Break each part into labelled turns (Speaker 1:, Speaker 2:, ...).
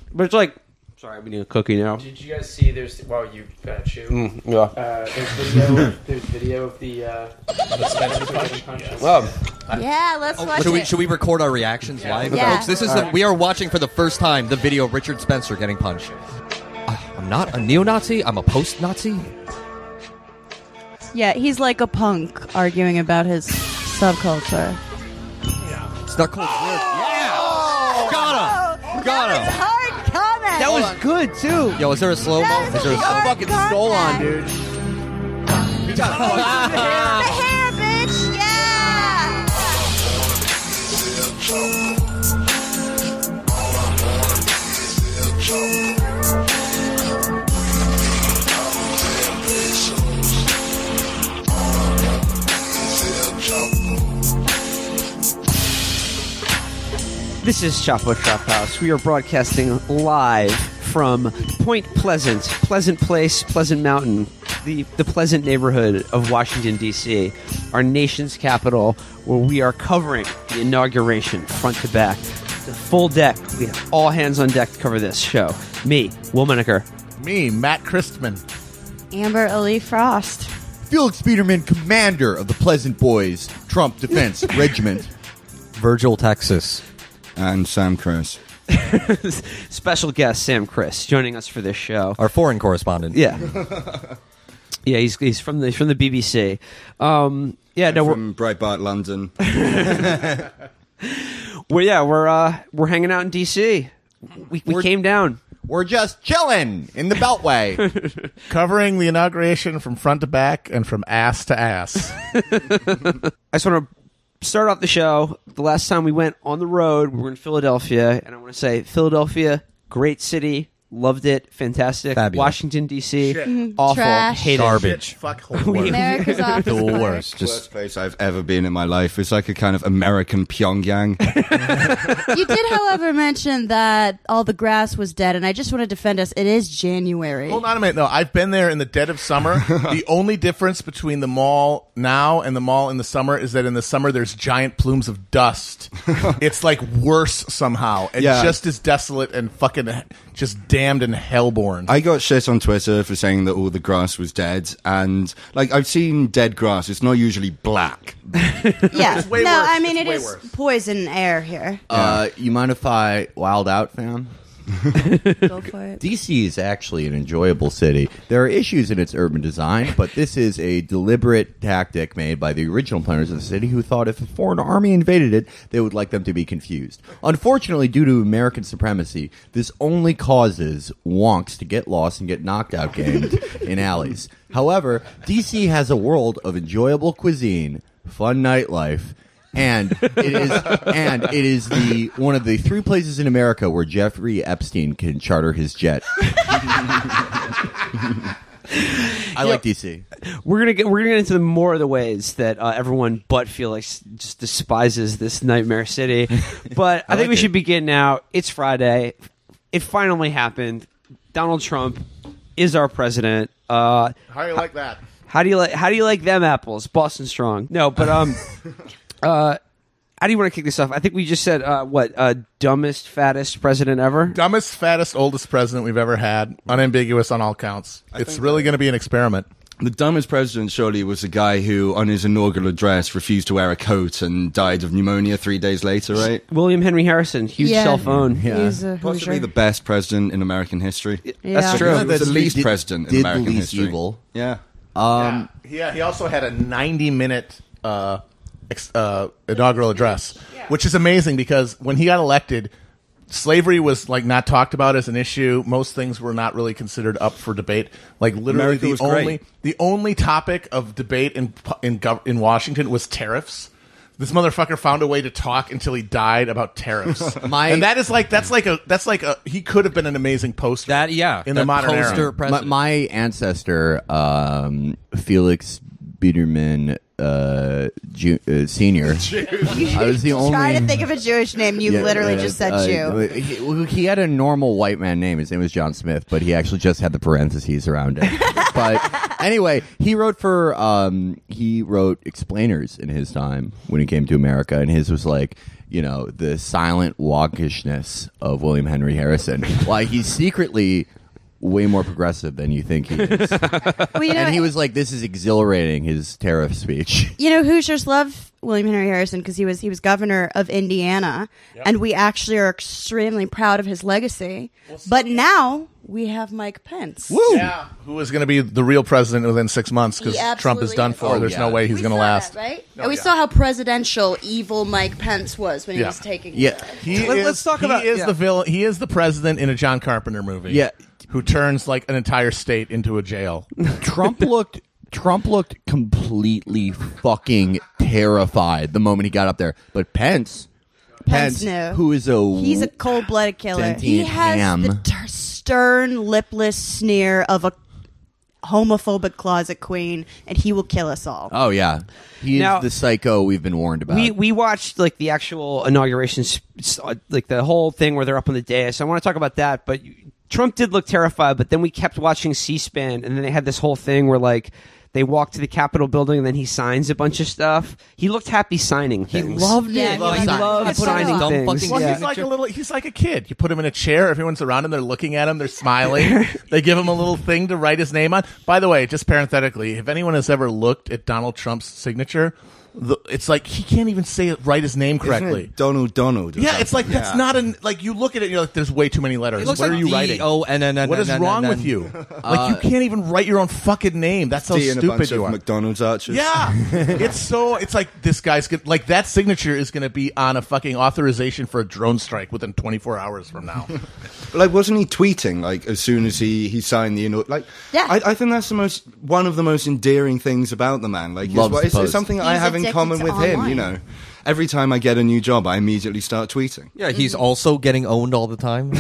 Speaker 1: But it's like, sorry, we need a cookie now.
Speaker 2: Did you guys see? There's you chew.
Speaker 1: Yeah.
Speaker 2: There's video of the Spencer getting punched.
Speaker 3: Yeah, let's watch it.
Speaker 4: Should we record our reactions live,
Speaker 3: Yeah.
Speaker 4: folks? This is we are watching for the first time the video of Richard Spencer getting punched. I'm not a neo-Nazi. I'm a post-Nazi.
Speaker 5: Yeah, he's like a punk arguing about his subculture.
Speaker 4: It's not cool. Yeah. Got him.
Speaker 3: It's hard comment.
Speaker 6: That was good too.
Speaker 4: Yo, is there a slow-mo?
Speaker 3: That
Speaker 4: Is there a
Speaker 3: was
Speaker 4: slow-mo?
Speaker 6: Fucking stole on, dude.
Speaker 3: The hair, bitch. Yeah.
Speaker 1: This is Chapo Trap House. We are broadcasting live from Point Pleasant, Pleasant Place, Pleasant Mountain, the pleasant neighborhood of Washington, D.C., our nation's capital, where we are covering the inauguration front to back. The full deck. We have all hands on deck to cover this show. Me, Will Menaker.
Speaker 7: Me, Matt Christman.
Speaker 5: Amber Ali Frost.
Speaker 6: Felix Biederman, commander of the Pleasant Boys Trump Defense Regiment.
Speaker 4: Virgil, Texas.
Speaker 8: And Sam Chris.
Speaker 1: Special guest Sam Chris joining us for this show.
Speaker 4: Our foreign correspondent.
Speaker 1: Yeah. Yeah, he's from the BBC.
Speaker 8: From Breitbart, London.
Speaker 1: We're hanging out in DC. We came down.
Speaker 6: We're just chilling in the Beltway.
Speaker 7: Covering the inauguration from front to back and from ass to ass.
Speaker 1: I just want to start off the show. The last time we went on the road, we were in Philadelphia, and I want to say Philadelphia, great city. Loved it. Fantastic.
Speaker 4: Fabulous.
Speaker 1: Washington, D.C.
Speaker 7: Shit.
Speaker 1: Awful.
Speaker 5: Trash.
Speaker 1: Hate
Speaker 4: Garbage.
Speaker 7: Fuck whole
Speaker 5: America's office.
Speaker 4: The
Speaker 5: clerk.
Speaker 4: worst.
Speaker 8: Worst place I've ever been in my life. It's like a kind of American Pyongyang.
Speaker 5: You did, however, mention that all the grass was dead, and I just want to defend us. It is January.
Speaker 7: Hold on a minute. No, I've been there in the dead of summer. The only difference between the mall now and the mall in the summer is that in the summer there's giant plumes of dust. It's like worse somehow, and
Speaker 8: Yeah.
Speaker 7: just as desolate and fucking just damned and hellborn.
Speaker 8: I got shit on Twitter for saying that all the grass was dead, and like I've seen dead grass. It's not usually black.
Speaker 5: Yeah.
Speaker 7: way
Speaker 5: No,
Speaker 7: worse.
Speaker 5: I mean,
Speaker 7: It's
Speaker 5: it
Speaker 7: way
Speaker 5: is
Speaker 7: worse.
Speaker 5: poison air here.
Speaker 6: You mind if I wild out, fam?
Speaker 5: Go for it.
Speaker 6: DC is actually an enjoyable city. There are issues in its urban design, but this is a deliberate tactic made by the original planners of the city who thought if a foreign army invaded it, they would like them to be confused. Unfortunately, due to American supremacy, this only causes wonks to get lost and get knocked out gamed in alleys. However, DC has a world of enjoyable cuisine, fun nightlife, and it is the one of the 3 places in America where Jeffrey Epstein can charter his jet. I like DC.
Speaker 1: We're gonna get into more of the ways that everyone but Felix just despises this nightmare city. But I think
Speaker 6: like
Speaker 1: we
Speaker 6: it.
Speaker 1: should begin now. It's Friday. It finally happened. Donald Trump is our president.
Speaker 7: How do you like that?
Speaker 1: How do you like them apples? Boston strong. No, but how do you want to kick this off? I think we just said dumbest, fattest president ever.
Speaker 7: Dumbest, fattest, oldest president we've ever had. Unambiguous on all counts. It's really going to be an experiment.
Speaker 8: The dumbest president surely was the guy who, on his inaugural address, refused to wear a coat and died of pneumonia 3 days later, right?
Speaker 1: William Henry Harrison, huge
Speaker 5: Yeah.
Speaker 1: cell phone.
Speaker 5: He's a
Speaker 8: Possibly
Speaker 5: Hoosier.
Speaker 8: the best president in American history.
Speaker 5: Yeah.
Speaker 1: That's true.
Speaker 8: He was the least
Speaker 6: Did-
Speaker 8: president in
Speaker 6: did
Speaker 8: American
Speaker 6: the least
Speaker 8: history.
Speaker 6: evil.
Speaker 8: Yeah.
Speaker 7: Yeah, he also had a 90-minute inaugural address, which is amazing because when he got elected, slavery was like not talked about as an issue. Most things were not really considered up for debate. Like literally,
Speaker 8: America was great.
Speaker 7: the only topic of debate in Washington was tariffs. This motherfucker found a way to talk until he died about tariffs, and that's like a he could have been an amazing poster. in the modern era.
Speaker 4: poster president.
Speaker 6: My ancestor, Felix Biederman Senior. I was the only.
Speaker 5: Try to think of a Jewish name. You literally just said Jew.
Speaker 6: He had a normal white man name. His name was John Smith, but he actually just had the parentheses around it. But anyway, he wrote explainers in his time when it came to America, and his was like, the silent wonkishness of William Henry Harrison. Why he's secretly way more progressive than you think he is. And he was like, this is exhilarating, his tariff speech.
Speaker 5: Hoosiers love William Henry Harrison because he was governor of Indiana, and we actually are extremely proud of his legacy. But now we have Mike Pence.
Speaker 7: Woo! Yeah, who is going to be the real president within 6 months because Trump is done for. There's no way he's going to last.
Speaker 5: That, right? And we saw how presidential evil Mike Pence was when he was taking over.
Speaker 1: Let's talk about
Speaker 7: the villain. He is the president in a John Carpenter movie. Yeah. Who turns like an entire state into a jail.
Speaker 6: Trump looked completely fucking terrified the moment he got up there. But Pence
Speaker 5: knew.
Speaker 6: who is
Speaker 5: he's a cold-blooded killer. He has the stern, lipless sneer of a homophobic closet queen, and he will kill us all.
Speaker 6: Oh yeah, he is the psycho we've been warned about.
Speaker 1: We watched like the actual inauguration, like the whole thing where they're up on the dais. I want to talk about that, but Trump did look terrified. But then we kept watching C-SPAN, and then they had this whole thing where like they walk to the Capitol building, and then he signs a bunch of stuff. He looked happy signing things.
Speaker 6: He loved it.
Speaker 1: He loved signing things.
Speaker 7: Well, he's like a kid. You put him in a chair. Everyone's around him. They're looking at him. They're smiling. They give him a little thing to write his name on. By the way, just parenthetically, if anyone has ever looked at Donald Trump's signature, it's like he can't even write his name correctly.
Speaker 8: Isn't it Donald.
Speaker 7: Yeah, it's like that's not like you look at it and you're like, there's way too many letters. What are you writing? What is wrong with you? Like you can't even write your own fucking name. That's how stupid you are.
Speaker 8: McDonald's arches.
Speaker 7: Yeah, it's like this guy's like that signature is going to be on a fucking authorization for a drone strike within 24 hours from now.
Speaker 8: But like, wasn't he tweeting like as soon as he signed the I think that's one of the most endearing things about the man. Like, it's something I have in common with him. Every time I get a new job, I immediately start tweeting.
Speaker 4: Yeah, he's also getting owned all the time.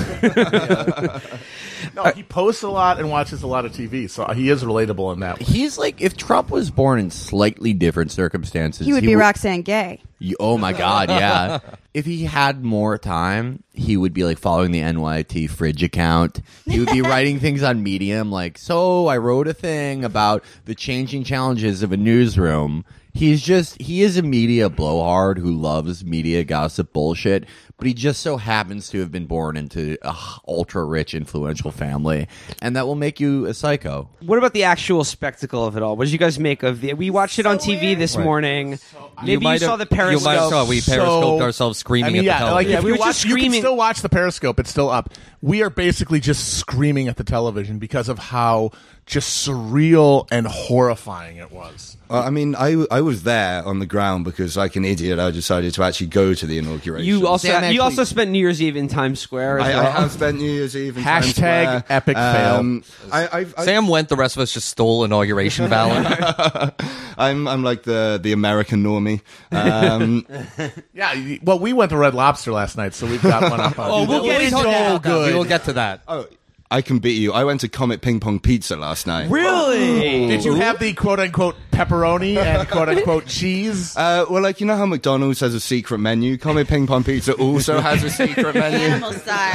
Speaker 7: No, he posts a lot and watches a lot of TV, so he is relatable in that way.
Speaker 6: He's like, if Trump was born in slightly different circumstances,
Speaker 5: he would be Roxanne Gay.
Speaker 6: Oh my God, yeah. If he had more time, he would be like following the NYT fridge account. He would be writing things on Medium, like, so I wrote a thing about the changing challenges of a newsroom. He is a media blowhard who loves media gossip bullshit, but he just so happens to have been born into a ultra-rich, influential family, and that will make you a psycho.
Speaker 1: What about the actual spectacle of it all? What did you guys make of the... We watched it on TV this morning. Maybe you saw the Periscope.
Speaker 4: You might have saw we Periscoped ourselves screaming at the television.
Speaker 7: You can still watch the Periscope. It's still up. We are basically just screaming at the television because of how just surreal and horrifying it was.
Speaker 8: I mean, I was there on the ground because, like an idiot, I decided to actually go to the inauguration.
Speaker 1: You also spent New Year's Eve in Times Square.
Speaker 8: I have spent New Year's Eve in Times Square.
Speaker 7: Epic fail.
Speaker 4: Sam went. The rest of us just stole inauguration valor.
Speaker 8: I'm like the American normie.
Speaker 7: Yeah. Well, we went to Red Lobster last night, so we've got one up.
Speaker 1: We'll get into that.
Speaker 4: We will get to that.
Speaker 8: Oh. I can beat you. I went to Comet Ping Pong Pizza last night.
Speaker 1: Really?
Speaker 7: Did you have the quote-unquote pepperoni and quote-unquote cheese?
Speaker 8: Well, like, you know how McDonald's has a secret menu? Comet Ping Pong Pizza also has a secret menu.
Speaker 5: Animal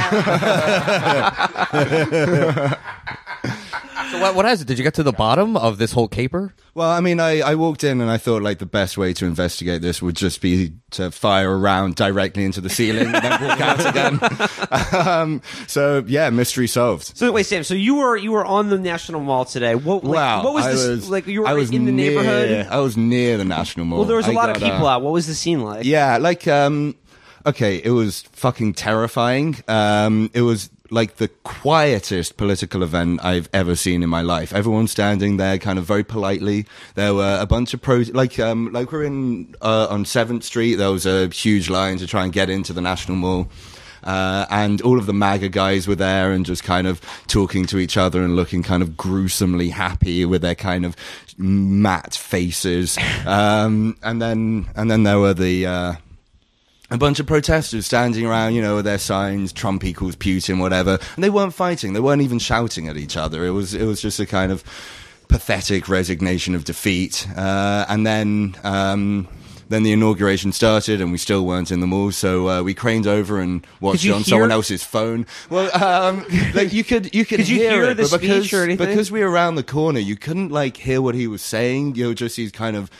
Speaker 5: style.
Speaker 4: So what has it? Did you get to the bottom of this whole caper?
Speaker 8: Well, I mean, I walked in and I thought like the best way to investigate this would just be to fire a round directly into the ceiling and then walk out again. So yeah, mystery solved.
Speaker 1: So wait, Sam. So you were on the National Mall today. What was this like? You were in the neighborhood.
Speaker 8: I was near the National Mall.
Speaker 1: Well, there was a lot of people out. What was the scene like?
Speaker 8: Yeah, like okay, it was fucking terrifying. It was like the quietest political event I've ever seen in my life. Everyone standing there kind of very politely. There were a bunch of like we're in on 7th Street. There was a huge line to try and get into the National Mall. And all of the MAGA guys were there and just kind of talking to each other and looking kind of gruesomely happy with their kind of matte faces. And then there were a bunch of protesters standing around, you know, with their signs, Trump equals Putin, whatever. And they weren't fighting. They weren't even shouting at each other. It was just a kind of pathetic resignation of defeat. And then the inauguration started and we still weren't in the mall. So, we craned over and watched it on someone else's phone. Well, like you could hear
Speaker 1: the speech or anything?
Speaker 8: Because we were around the corner, you couldn't like hear what he was saying. You know, just these kind of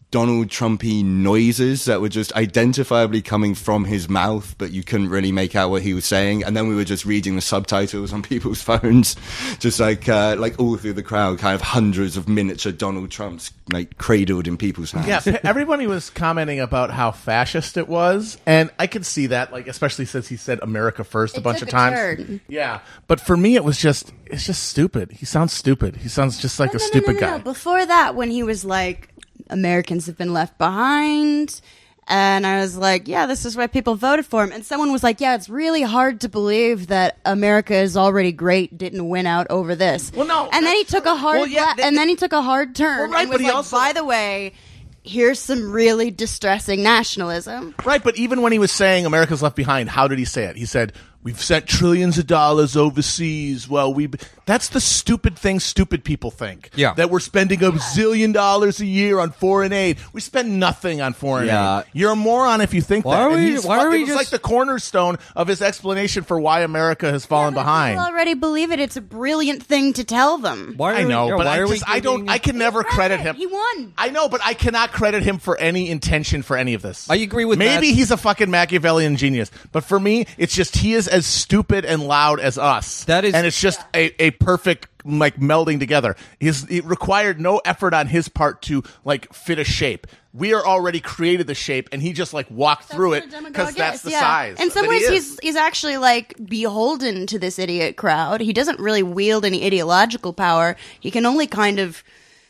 Speaker 8: Donald Trumpy noises that were just identifiably coming from his mouth, but you couldn't really make out what he was saying. And then we were just reading the subtitles on people's phones, just like all through the crowd, kind of hundreds of miniature Donald Trumps like cradled in people's hands.
Speaker 7: Yeah, everybody was commenting about how fascist it was, and I could see that, like especially since he said "America first" a bunch of times.
Speaker 5: Turn.
Speaker 7: Yeah, but for me, it's just stupid. He sounds stupid. He sounds just like a stupid guy.
Speaker 5: Before that, when he was like, Americans have been left behind. And I was like, yeah, this is why people voted for him. And someone was like, yeah, it's really hard to believe that America is already great didn't win out over this.
Speaker 7: Well, no.
Speaker 5: And then he took a hard and then he took a hard turn.
Speaker 7: Well, right,
Speaker 5: and was
Speaker 7: but he
Speaker 5: like,
Speaker 7: also,
Speaker 5: by the way, here's some really distressing nationalism.
Speaker 7: Right, but even when he was saying America's left behind, how did he say it? He said, we've sent trillions of dollars overseas. Well, that's the stupid thing stupid people think.
Speaker 4: Yeah.
Speaker 7: That we're spending $1 zillion a year on foreign aid. We spend nothing on foreign aid. You're a moron if you think that. It was like the cornerstone of his explanation for why America has fallen behind.
Speaker 5: People already believe it. It's a brilliant thing to tell them.
Speaker 7: I know, but I can never credit him.
Speaker 5: He won.
Speaker 7: I know, but I cannot credit him for any intention for any of this.
Speaker 4: I agree with that.
Speaker 7: Maybe he's a fucking Machiavellian genius, but for me, it's just he is as stupid and loud as us.
Speaker 4: That is,
Speaker 7: and it's just a perfect like melding together. It required no effort on his part to like fit a shape. We are already created the shape, and he just like walked through it because that's the size.
Speaker 5: In some ways, he's actually like beholden to this idiot crowd. He doesn't really wield any ideological power. He can only kind of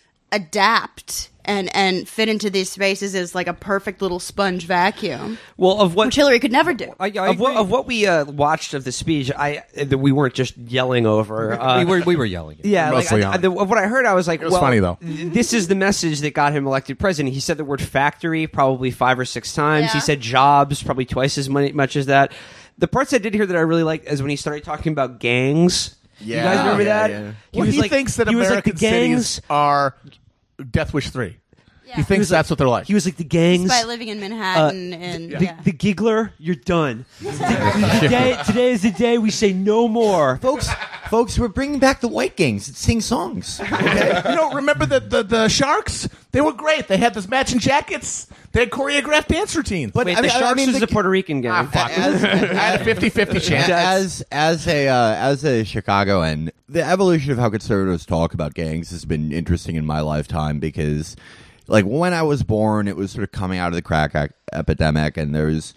Speaker 5: adapt and fit into these spaces as like a perfect little sponge vacuum.
Speaker 1: Well,
Speaker 5: which Hillary could never do.
Speaker 1: Of what we watched of the speech, that we weren't just yelling over.
Speaker 4: We were yelling.
Speaker 1: Yeah,
Speaker 7: mostly
Speaker 1: of what I heard, I was like,
Speaker 7: it was funny though.
Speaker 1: This is the message that got him elected president. He said the word factory probably 5 or 6 times.
Speaker 5: Yeah.
Speaker 1: He said jobs probably twice as much as that. The parts I did hear that I really liked is when he started talking about gangs.
Speaker 6: Yeah.
Speaker 1: You guys remember that?
Speaker 6: Yeah.
Speaker 7: He thinks that American cities are Death Wish 3.
Speaker 5: Yeah.
Speaker 7: He thinks that's what they're like.
Speaker 1: He was like the gangs.
Speaker 5: By living in Manhattan and
Speaker 1: the giggler, you're done. Today is the day we say no more.
Speaker 6: Folks, we're bringing back the white gangs that sing songs. Okay?
Speaker 7: Remember the Sharks? They were great. They had those matching jackets. They had choreographed dance routines.
Speaker 1: But the Sharks is a Puerto Rican gang.
Speaker 7: Fuck. I had a 50-50 chance.
Speaker 6: As a Chicagoan, the evolution of how conservatives talk about gangs has been interesting in my lifetime because, like, when I was born, it was sort of coming out of the crack epidemic, and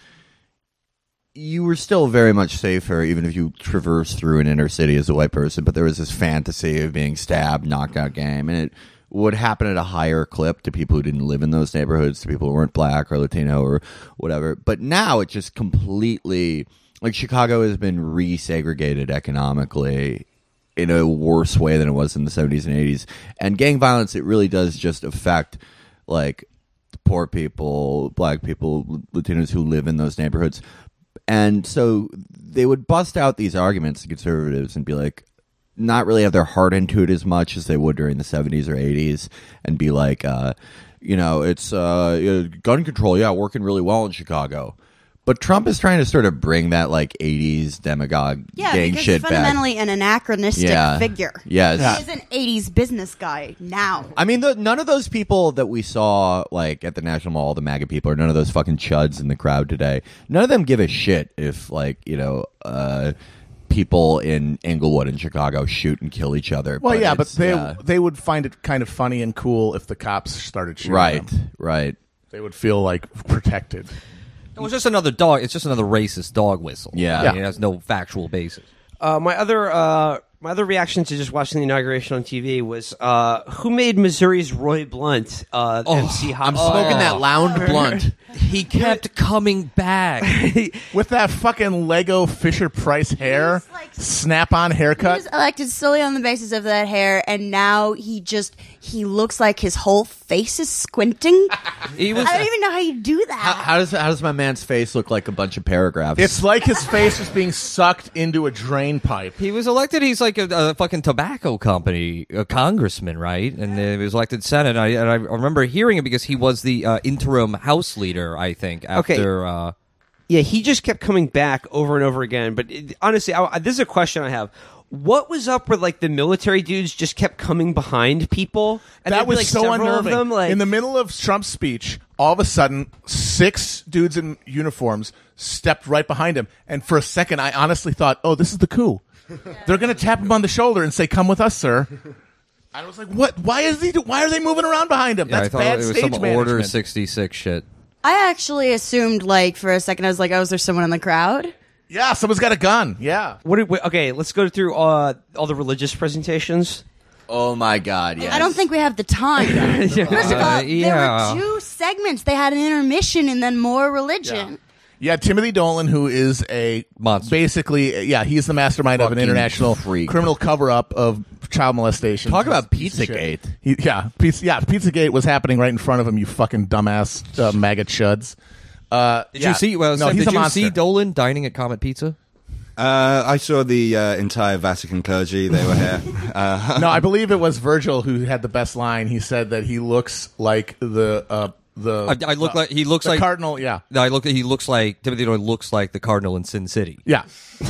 Speaker 6: you were still very much safer, even if you traversed through an inner city as a white person, but there was this fantasy of being stabbed, knockout game, and it would happen at a higher clip to people who didn't live in those neighborhoods, to people who weren't black or Latino or whatever. But now it just completely, like, Chicago has been resegregated economically in a worse way than it was in the 70s and 80s. And gang violence, it really does just affect, like, poor people, black people, Latinos who live in those neighborhoods. And so they would bust out these arguments to conservatives and be like, not really have their heart into it as much as they would during the 70s or 80s, and be like, it's gun control, working really well in Chicago. But Trump is trying to sort of bring that like 80s demagogue gang shit
Speaker 5: he's
Speaker 6: back.
Speaker 5: fundamentally an anachronistic figure.
Speaker 6: Yes.
Speaker 5: He's an 80s business guy now.
Speaker 6: I mean, none of those people that we saw like at the National Mall, the MAGA people, or none of those fucking chuds in the crowd today, none of them give a shit if people in Englewood and Chicago shoot and kill each other.
Speaker 7: Well, but they would find it kind of funny and cool if the cops started shooting them.
Speaker 6: Right.
Speaker 7: They would feel like protected.
Speaker 4: It was just another dog. It's just another racist dog whistle.
Speaker 6: Yeah.
Speaker 4: I mean, it has no factual basis.
Speaker 1: My other reaction to just watching the inauguration on TV was who made Missouri's Roy Blunt MC Hot?
Speaker 6: I'm smoking that lounge blunt.
Speaker 4: He kept coming back
Speaker 7: with that fucking Lego Fisher-Price hair, snap-on haircut.
Speaker 5: He was elected solely on the basis of that hair, and now he looks like his whole face is squinting. I don't even know how you do that.
Speaker 6: How does my man's face look like a bunch of paragraphs?
Speaker 7: It's like his face was being sucked into a drain pipe.
Speaker 4: He was elected. He's like a fucking tobacco company, a congressman, right? And he was elected Senate. I remember hearing it because he was the interim House leader, I think, after...
Speaker 1: Yeah, he just kept coming back over and over again. But honestly, this is a question I have. what was up with like the military dudes just kept coming behind people? And
Speaker 7: that
Speaker 1: there'd be,
Speaker 7: was
Speaker 1: like,
Speaker 7: so
Speaker 1: several of
Speaker 7: unnerving.
Speaker 1: them, like,
Speaker 7: in the middle of Trump's speech, all of a sudden, 6 dudes in uniforms stepped right behind him. And for a second, I honestly thought, oh, this is the coup. They're going to tap him on the shoulder and say, come with us, sir. I was like, what? Why are they moving around behind him?
Speaker 4: Yeah,
Speaker 7: That's
Speaker 4: I thought
Speaker 7: bad
Speaker 4: it was
Speaker 7: stage
Speaker 4: some
Speaker 7: management.
Speaker 4: Order 66 shit.
Speaker 5: I actually assumed, like, for a second, I was like, oh, is there someone in the crowd?
Speaker 7: Yeah, someone's got a gun. Yeah.
Speaker 1: Okay, let's go through all the religious presentations.
Speaker 6: Oh my God! Yes.
Speaker 5: I don't think we have the time. First of all,
Speaker 4: yeah.
Speaker 5: there were 2 segments. They had an intermission and then more religion.
Speaker 7: Yeah, Timothy Dolan, who is a
Speaker 4: monster.
Speaker 7: Basically, he's the mastermind of an
Speaker 6: Fucking
Speaker 7: international
Speaker 6: freak.
Speaker 7: criminal cover-up of child molestation.
Speaker 6: Talk about
Speaker 7: Piece of
Speaker 6: Pizzagate.
Speaker 7: shit. Pizzagate was happening right in front of him. You fucking dumbass maggot chuds.
Speaker 4: Did you see? Well,
Speaker 7: no,
Speaker 4: Sam,
Speaker 7: he's
Speaker 4: did
Speaker 7: a
Speaker 4: you
Speaker 7: monster.
Speaker 4: see Dolan dining at Comet Pizza?
Speaker 8: I saw the entire Vatican clergy. They were here.
Speaker 7: No, I believe it was Virgil who had the best line. He said that he looks like the
Speaker 4: He looks like
Speaker 7: cardinal. Yeah,
Speaker 4: No, he looks like Timothy Dolan looks like the cardinal in Sin City.
Speaker 7: yeah.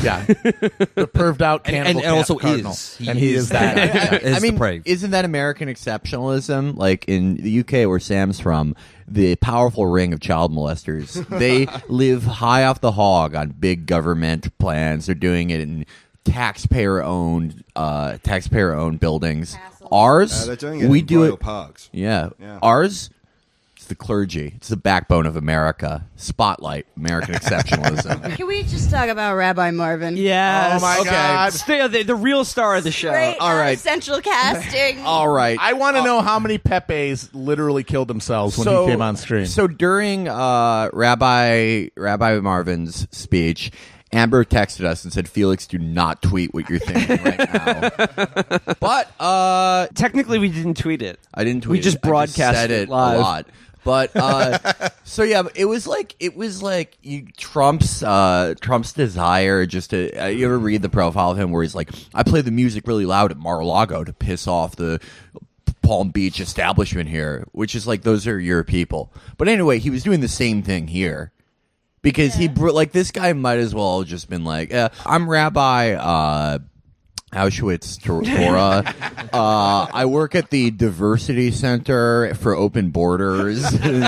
Speaker 7: The perved out cannibal
Speaker 4: and also
Speaker 7: cardinal.
Speaker 4: is.
Speaker 7: And he is that guy.
Speaker 4: Is
Speaker 6: I mean,
Speaker 4: depraved.
Speaker 6: isn't that American exceptionalism? Like in the UK, where Sam's from, the powerful ring of child molesters, they live high off the hog on big government plans. They're doing it in taxpayer-owned buildings. Ours,
Speaker 8: they're doing it
Speaker 6: we
Speaker 8: in
Speaker 6: do
Speaker 8: Royal
Speaker 6: it.
Speaker 8: Parks.
Speaker 6: Yeah.
Speaker 8: Yeah.
Speaker 6: Ours. It's the clergy. It's the backbone of America. Spotlight American exceptionalism.
Speaker 5: Can we just talk about Rabbi Marvin?
Speaker 1: Yes.
Speaker 7: Oh my God.
Speaker 1: The real star of the show.
Speaker 5: Great,
Speaker 6: All right.
Speaker 5: central casting.
Speaker 6: All right.
Speaker 7: I want to know how many Pepes literally killed themselves when he came on screen.
Speaker 6: So during Rabbi Marvin's speech, Amber texted us and said, "Felix, do not tweet what you're thinking right now." But
Speaker 1: Technically, we didn't tweet it.
Speaker 6: I didn't tweet.
Speaker 1: We just
Speaker 6: it. I
Speaker 1: broadcast
Speaker 6: said
Speaker 1: it
Speaker 6: it
Speaker 1: live.
Speaker 6: a lot. But so yeah, it was like Trump's desire just to. You ever read the profile of him where he's like, "I play the music really loud at Mar-a-Lago to piss off the Palm Beach establishment here," which is like those are your people. But anyway, he was doing the same thing here. Because this guy might as well have just been like, I'm Rabbi Auschwitz Torah. I work at the Diversity Center for Open Borders.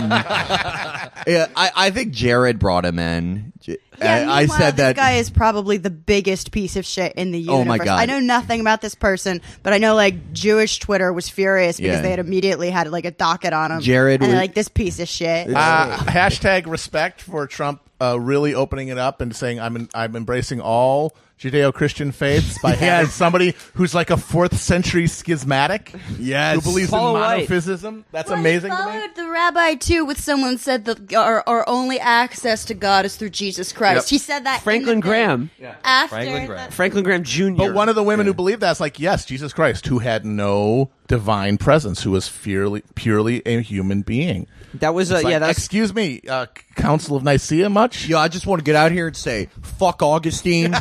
Speaker 6: I think Jared brought him in. I said
Speaker 5: this
Speaker 6: that
Speaker 5: guy is probably the biggest piece of shit in the universe.
Speaker 6: Oh my God.
Speaker 5: I know nothing about this person, but I know like Jewish Twitter was furious because
Speaker 6: Yeah.
Speaker 5: they had immediately had like a docket on him.
Speaker 6: Jared
Speaker 5: and
Speaker 6: was-
Speaker 5: they're like this piece of shit.
Speaker 7: Hashtag respect for Trump really opening it up and saying I'm embracing all Judeo-Christian faiths by having somebody who's like a 4th century schismatic who believes in
Speaker 1: Paul White.
Speaker 7: monophysism. That's
Speaker 5: Well,
Speaker 7: amazing
Speaker 5: he
Speaker 7: to me.
Speaker 5: followed the rabbi too with someone said that our only access to God is through Jesus Christ.
Speaker 7: Yep.
Speaker 5: He said that
Speaker 1: Franklin
Speaker 5: in the thing.
Speaker 1: Graham.
Speaker 5: After
Speaker 4: Franklin Graham.
Speaker 1: Franklin Graham Jr.
Speaker 7: But one of the women who believed that's like, yes, Jesus Christ, who had no divine presence, who was purely a human being.
Speaker 1: That was
Speaker 7: It's like,
Speaker 1: that's
Speaker 7: excuse me, Council of Nicaea much?
Speaker 6: I just want to get out here and say, fuck Augustine.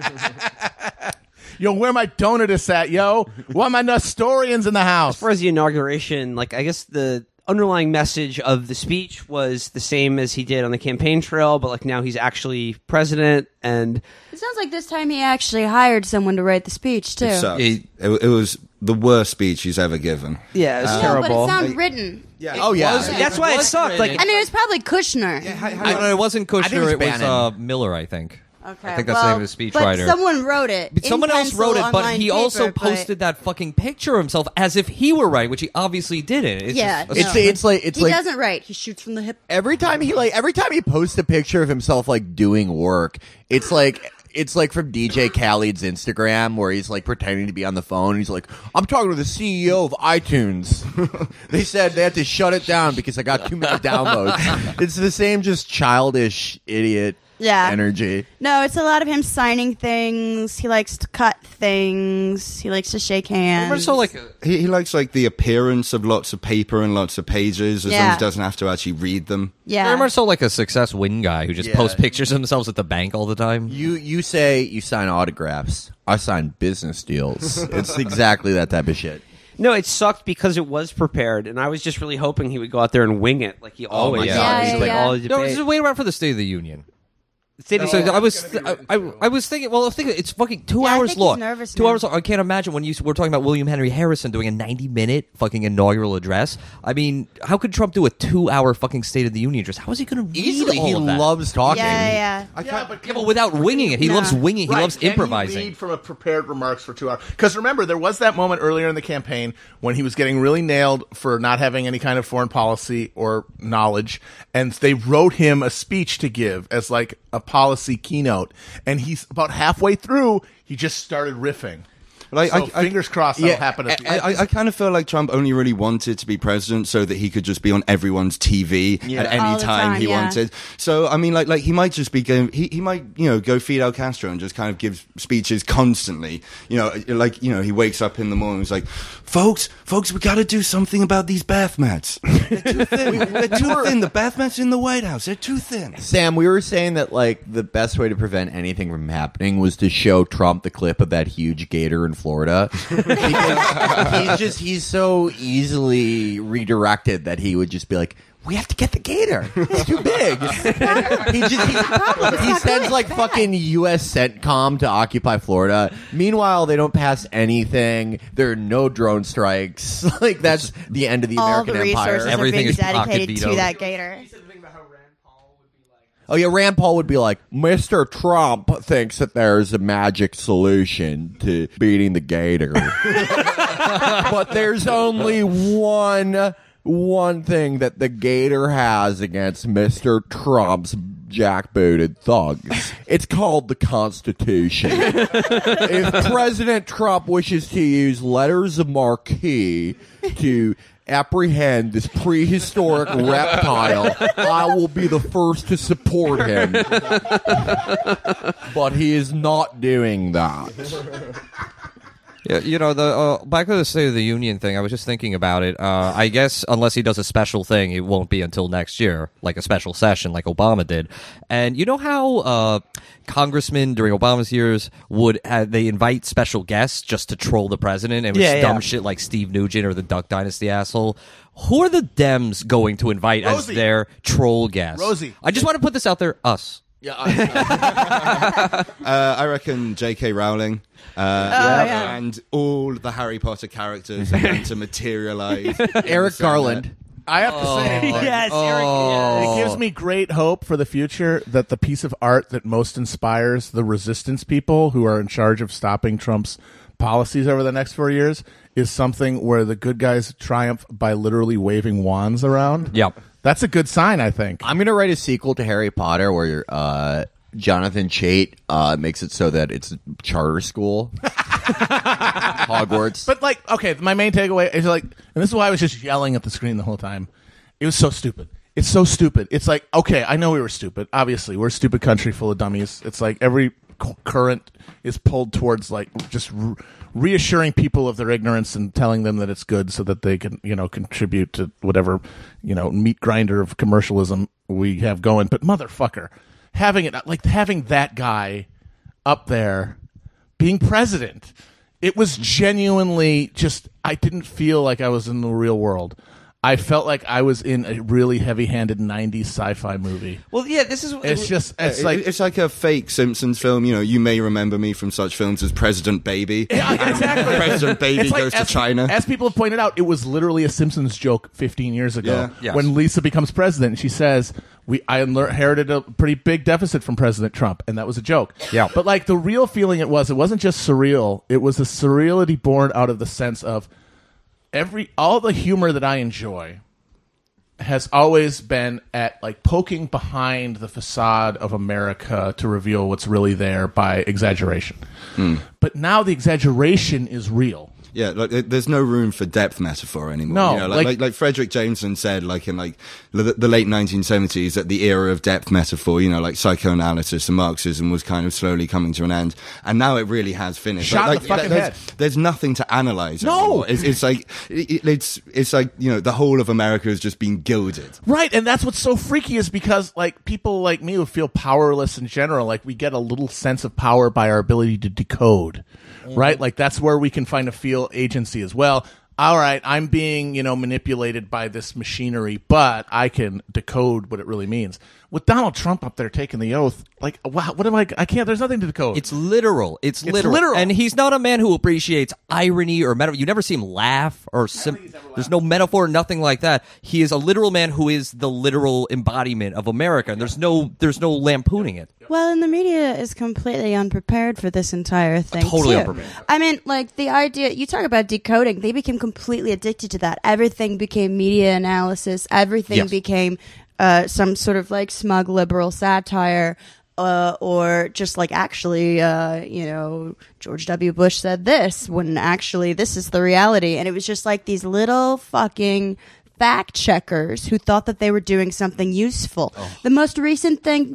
Speaker 7: Yo, where my donatists at, yo? Why my Nestorians in the house?
Speaker 1: as far as the inauguration, like I guess the underlying message of the speech was the same as he did on the campaign trail, but like now he's actually president, and
Speaker 5: It sounds like this time he actually hired someone to write the speech too.
Speaker 8: It sucked. It was the worst speech he's ever given.
Speaker 1: yeah, it's
Speaker 5: No,
Speaker 1: terrible.
Speaker 5: but it sounded written.
Speaker 8: Yeah.
Speaker 6: Oh yeah.
Speaker 1: That's why it sucked. Like
Speaker 5: I mean, it was probably Kushner.
Speaker 4: No, it wasn't Kushner.
Speaker 6: it's
Speaker 4: It was
Speaker 6: Bannon.
Speaker 4: Miller, I think.
Speaker 5: Okay,
Speaker 4: I think that's the name of the
Speaker 5: But
Speaker 4: speechwriter.
Speaker 5: someone wrote it.
Speaker 4: But
Speaker 5: in
Speaker 4: someone else
Speaker 5: pencil
Speaker 4: wrote it,
Speaker 5: on
Speaker 4: but
Speaker 5: lined
Speaker 4: he also
Speaker 5: paper, but-
Speaker 4: posted that fucking picture of himself as if he were right, which he obviously didn't. It's
Speaker 5: Yeah,
Speaker 4: just,
Speaker 5: no.
Speaker 6: it's like
Speaker 5: He doesn't write. He shoots from the hip.
Speaker 6: every time he posts a picture of himself like doing work, it's like from DJ Khaled's Instagram where he's like pretending to be on the phone. He's like, "I'm talking to the CEO of iTunes. They said they had to shut it down because I got too many downloads." It's the same, just childish idiot energy.
Speaker 5: No, it's a lot of him signing things. He likes to cut things. He likes to shake hands.
Speaker 4: also like
Speaker 8: He likes like the appearance of lots of paper and lots of pages, as long as he doesn't have to actually read them.
Speaker 5: yeah.
Speaker 4: I'm also like a success win guy who just posts pictures of themselves at the bank all the time.
Speaker 6: You say you sign autographs. I sign business deals. It's exactly that type of shit.
Speaker 1: no, it sucked because it was prepared, and I was just really hoping he would go out there and wing it like he always
Speaker 6: my
Speaker 1: does.
Speaker 6: God.
Speaker 5: Yeah,
Speaker 1: like
Speaker 5: yeah.
Speaker 1: all the
Speaker 4: No,
Speaker 1: debate.
Speaker 4: just wait around for the State of the Union. So I was thinking. Well, I was thinking it's fucking 2
Speaker 5: Yeah, I
Speaker 4: hours
Speaker 5: think
Speaker 4: long.
Speaker 5: he's nervous
Speaker 4: 2
Speaker 5: now.
Speaker 4: hours long. I can't imagine when we're talking about William Henry Harrison doing a 90-minute fucking inaugural address. I mean, how could Trump do a 2-hour fucking State of the Union address? How is he going to read
Speaker 6: Easily,
Speaker 4: all
Speaker 6: he
Speaker 4: of that?
Speaker 6: loves talking.
Speaker 5: Yeah.
Speaker 4: but without winging it. He loves winging. He loves improvising.
Speaker 7: Can he read from a prepared remarks for 2 hours? Because remember, there was that moment earlier in the campaign when he was getting really nailed for not having any kind of foreign policy or knowledge, and they wrote him a speech to give as like a policy keynote, and he's about halfway through, he just started riffing.
Speaker 8: Like,
Speaker 7: So fingers crossed that'll happen at the end.
Speaker 8: I kind of feel like Trump only really wanted to be president so that he could just be on everyone's TV at
Speaker 5: All
Speaker 8: any
Speaker 5: the
Speaker 8: time he
Speaker 5: yeah.
Speaker 8: wanted. So I mean, like he might just be going. He might go Fidel Castro and just kind of give speeches constantly. He wakes up in the morning and is like, folks, we got to do something about these bath mats. They're too thin. They're too thin. The bath mats in the White House, they're too thin.
Speaker 6: Sam, we were saying that like the best way to prevent anything from happening was to show Trump the clip of that huge gator in Florida. Because he's so easily redirected that he would just be like, we have to get the gator. It's too big. He sends like fucking U.S. CENTCOM to occupy Florida. Meanwhile, they don't pass anything. There are no drone strikes. Like that's the end of the
Speaker 5: All
Speaker 6: American
Speaker 5: the resources
Speaker 6: empire.
Speaker 4: Everything
Speaker 5: are being
Speaker 4: is pocket
Speaker 5: dedicated to
Speaker 4: vetoed.
Speaker 5: that gator.
Speaker 6: Oh yeah, Rand Paul would be like, Mr. Trump thinks that there's a magic solution to beating the gator. But there's only one thing that the gator has against Mr. Trump's jackbooted thugs. It's called the Constitution. If President Trump wishes to use letters of marque to apprehend this prehistoric reptile, I will be the first to support him. But he is not doing that.
Speaker 4: Yeah, the back to the State of the Union thing, I was just thinking about it. I guess unless he does a special thing, it won't be until next year, like a special session like Obama did. And you know how congressmen during Obama's years they invite special guests just to troll the president, and it was dumb shit like Steve Nugent or the Duck Dynasty asshole? Who are the Dems going to invite as their troll guests?
Speaker 7: Rosie.
Speaker 4: I just want to put this out there, us.
Speaker 7: Yeah,
Speaker 8: I reckon J.K. Rowling. And all the Harry Potter characters are going to materialize.
Speaker 6: Eric Garland.
Speaker 7: I have to say,
Speaker 2: Yes, Eric.
Speaker 7: it gives me great hope for the future that the piece of art that most inspires the resistance people who are in charge of stopping Trump's policies over the next 4 years is something where the good guys triumph by literally waving wands around.
Speaker 4: Yep.
Speaker 7: That's a good sign, I think.
Speaker 6: I'm going to write a sequel to Harry Potter where Jonathan Chait makes it so that it's a charter school. Hogwarts.
Speaker 7: But like, okay, my main takeaway is like, and this is why I was just yelling at the screen the whole time. It was so stupid. It's so stupid. It's like, okay, I know we were stupid. Obviously, we're a stupid country full of dummies. It's like every current is pulled towards like just reassuring people of their ignorance and telling them that it's good so that they can, contribute to whatever, meat grinder of commercialism we have going. But motherfucker, having that guy up there being president, it was genuinely just, I didn't feel like I was in the real world. I felt like I was in a really heavy-handed 90s sci-fi movie.
Speaker 4: Well, yeah, this is...
Speaker 8: It's like a fake Simpsons film. You may remember me from such films as President Baby.
Speaker 7: Yeah, exactly.
Speaker 8: President Baby goes to China.
Speaker 7: As people have pointed out, it was literally a Simpsons joke 15 years ago.
Speaker 8: Yeah.
Speaker 4: Yes.
Speaker 7: When Lisa becomes president, she says, I inherited a pretty big deficit from President Trump, and that was a joke.
Speaker 4: Yeah.
Speaker 7: But like the real feeling it wasn't just surreal. It was a surreality born out of the sense of all the humor that I enjoy has always been at like poking behind the facade of America to reveal what's really there by exaggeration. But now the exaggeration is real.
Speaker 8: Yeah, like there's no room for depth metaphor anymore.
Speaker 7: No,
Speaker 8: like Frederick Jameson said, like in like the late 1970s, that the era of depth metaphor, like psychoanalysis and Marxism was kind of slowly coming to an end, and now it really has finished.
Speaker 7: Shot in the fucking head.
Speaker 8: There's nothing to analyze.
Speaker 7: No,
Speaker 8: anymore. It's like the whole of America has just been gilded.
Speaker 7: Right, and that's what's so freaky is because like people like me who feel powerless in general, like we get a little sense of power by our ability to decode. Right? Like that's where we can find a feel agency as well. all right, I'm being, manipulated by this machinery, but I can decode what it really means. With Donald Trump up there taking the oath, like, wow, what am I can't, there's nothing to decode.
Speaker 4: It's literal. It's literal. And he's not a man who appreciates irony or metaphor. You never see him laugh or there's no metaphor, nothing like that. He is a literal man who is the literal embodiment of America. And there's no lampooning it.
Speaker 5: Well, and the media is completely unprepared for this entire thing,
Speaker 4: Totally
Speaker 5: too.
Speaker 4: unprepared.
Speaker 5: I mean, like, the idea, you talk about decoding, they became completely addicted to that. Everything became media analysis. Everything became some sort of, like, smug liberal satire, or just, like, actually, George W. Bush said this, when actually this is the reality. And it was just, like, these little fucking fact checkers who thought that they were doing something useful. The most recent thing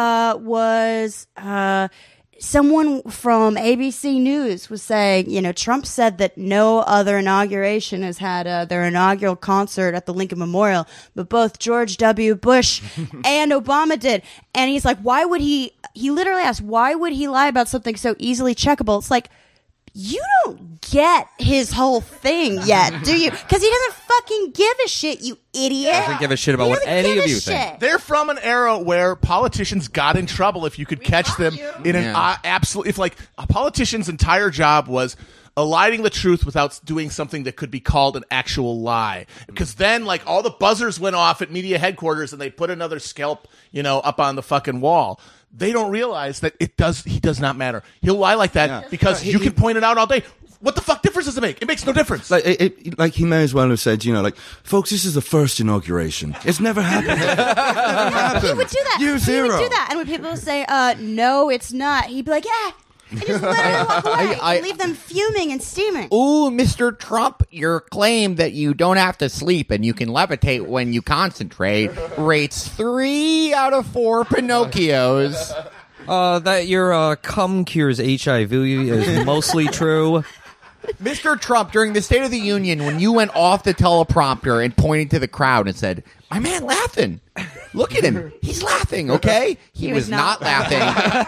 Speaker 5: was someone from ABC News was saying, Trump said that no other inauguration has had their inaugural concert at the Lincoln Memorial, but both George W. Bush and Obama did. And he's like, why would he literally asked, why would he lie about something so easily checkable? It's like, you don't get his whole thing yet, do you? Because he doesn't fucking give a shit, you idiot.
Speaker 4: Doesn't give a shit about what any of you think.
Speaker 7: They're from an era where politicians got in trouble if you could catch them in an absolute. If like a politician's entire job was eliding the truth without doing something that could be called an actual lie, because then like all the buzzers went off at media headquarters and they put another scalp, up on the fucking wall. They don't realize that he does not matter. He'll lie like that because you can point it out all day. What the fuck difference does it make? It makes no difference.
Speaker 8: Like he may as well have said, folks, this is the first inauguration. It's never happened.
Speaker 5: He would do that.
Speaker 8: Year zero.
Speaker 5: He would do that. And when people say, no, it's not, he'd be like, yeah. And just literally walk away and leave them fuming and steaming.
Speaker 9: Ooh, Mr. Trump, your claim that you don't have to sleep and you can levitate when you concentrate rates 3 out of 4 Pinocchios.
Speaker 4: That your cum cures HIV is mostly true.
Speaker 9: Mr. Trump, during the State of the Union, when you went off the teleprompter and pointed to the crowd and said, my man laughing. Look at him. He's laughing, okay? He was not laughing.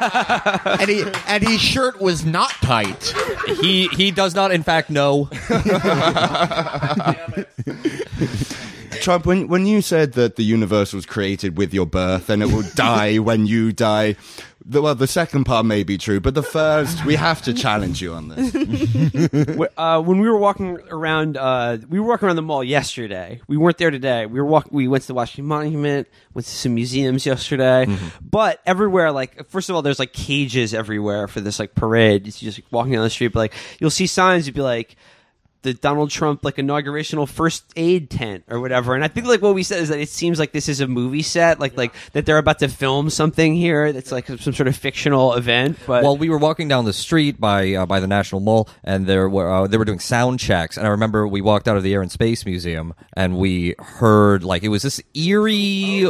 Speaker 9: and his shirt was not tight.
Speaker 4: He does not, in fact, know.
Speaker 8: Trump, when you said that the universe was created with your birth and it will die when you die, the second part may be true, but the first, we have to challenge you on this.
Speaker 1: When we were walking around, the mall yesterday. We weren't there today. We went to the Washington Monument, went to some museums yesterday. But everywhere, like, first of all, there's like cages everywhere for this like parade. You're just like, walking down the street, but like you'll see signs. You'd be like, the Donald Trump like inaugurational first aid tent or whatever. And I think like what we said is that it seems like this is a movie set, like that they're about to film something here that's like some sort of fictional event. But
Speaker 4: well, we were walking down the street by the National Mall, and they were doing sound checks. And I remember we walked out of the Air and Space Museum, and we heard like it was this eerie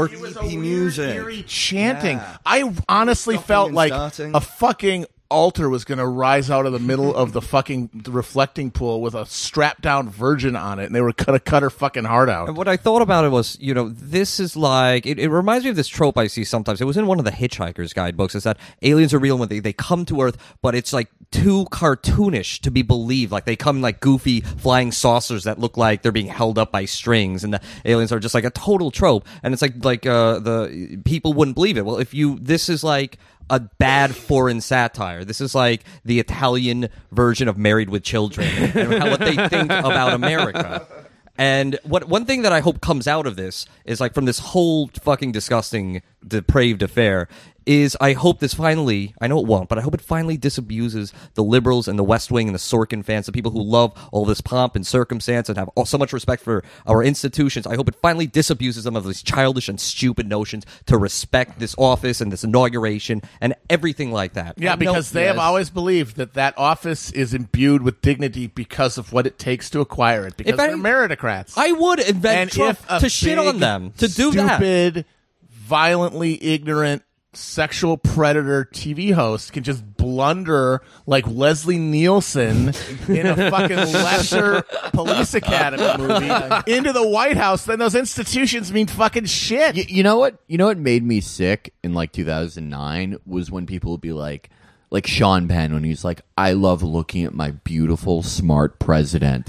Speaker 4: music,
Speaker 7: eerie chanting. Yeah. I honestly felt like a fucking altar was going to rise out of the middle of the fucking reflecting pool with a strapped down virgin on it, and they were going to cut her fucking heart out.
Speaker 4: And what I thought about it was, this is like, it reminds me of this trope I see sometimes. It was in one of the Hitchhiker's guidebooks, is that aliens are real when they come to Earth, but it's like too cartoonish to be believed. Like they come like goofy flying saucers that look like they're being held up by strings, and the aliens are just like a total trope. And it's like the people wouldn't believe it. Well, this is like a bad foreign satire. This is like the Italian version of Married with Children and what they think about America. And one thing that I hope comes out of this is like from this whole fucking disgusting, depraved affair is I hope this finally, I know it won't, but I hope it finally disabuses the liberals and the West Wing and the Sorkin fans, the people who love all this pomp and circumstance and have so much respect for our institutions. I hope it finally disabuses them of these childish and stupid notions to respect this office and this inauguration and everything like that.
Speaker 7: Yeah, because they have always believed that office is imbued with dignity because of what it takes to acquire it, because they're meritocrats.
Speaker 4: I would invent Trump to shit on them, to do that.
Speaker 7: Stupid, violently ignorant, sexual predator TV host can just blunder like Leslie Nielsen in a fucking lesser Police Academy movie into the White House, then those institutions mean fucking shit.
Speaker 9: You know what made me sick in like 2009 was when people would be like, like Sean Penn when he's like, I love looking at my beautiful, smart president.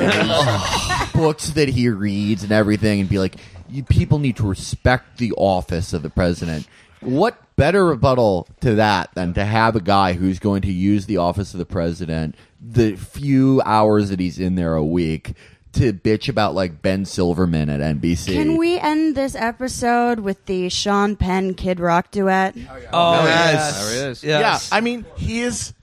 Speaker 9: Books that he reads and everything, and be like, people need to respect the office of the president. What better rebuttal to that than to have a guy who's going to use the office of the president the few hours that he's in there a week to bitch about like Ben Silverman at NBC.
Speaker 5: Can we end this episode with the Sean Penn Kid Rock duet?
Speaker 1: Oh,
Speaker 4: yes. There it is.
Speaker 1: Yes.
Speaker 7: Yeah, I mean, he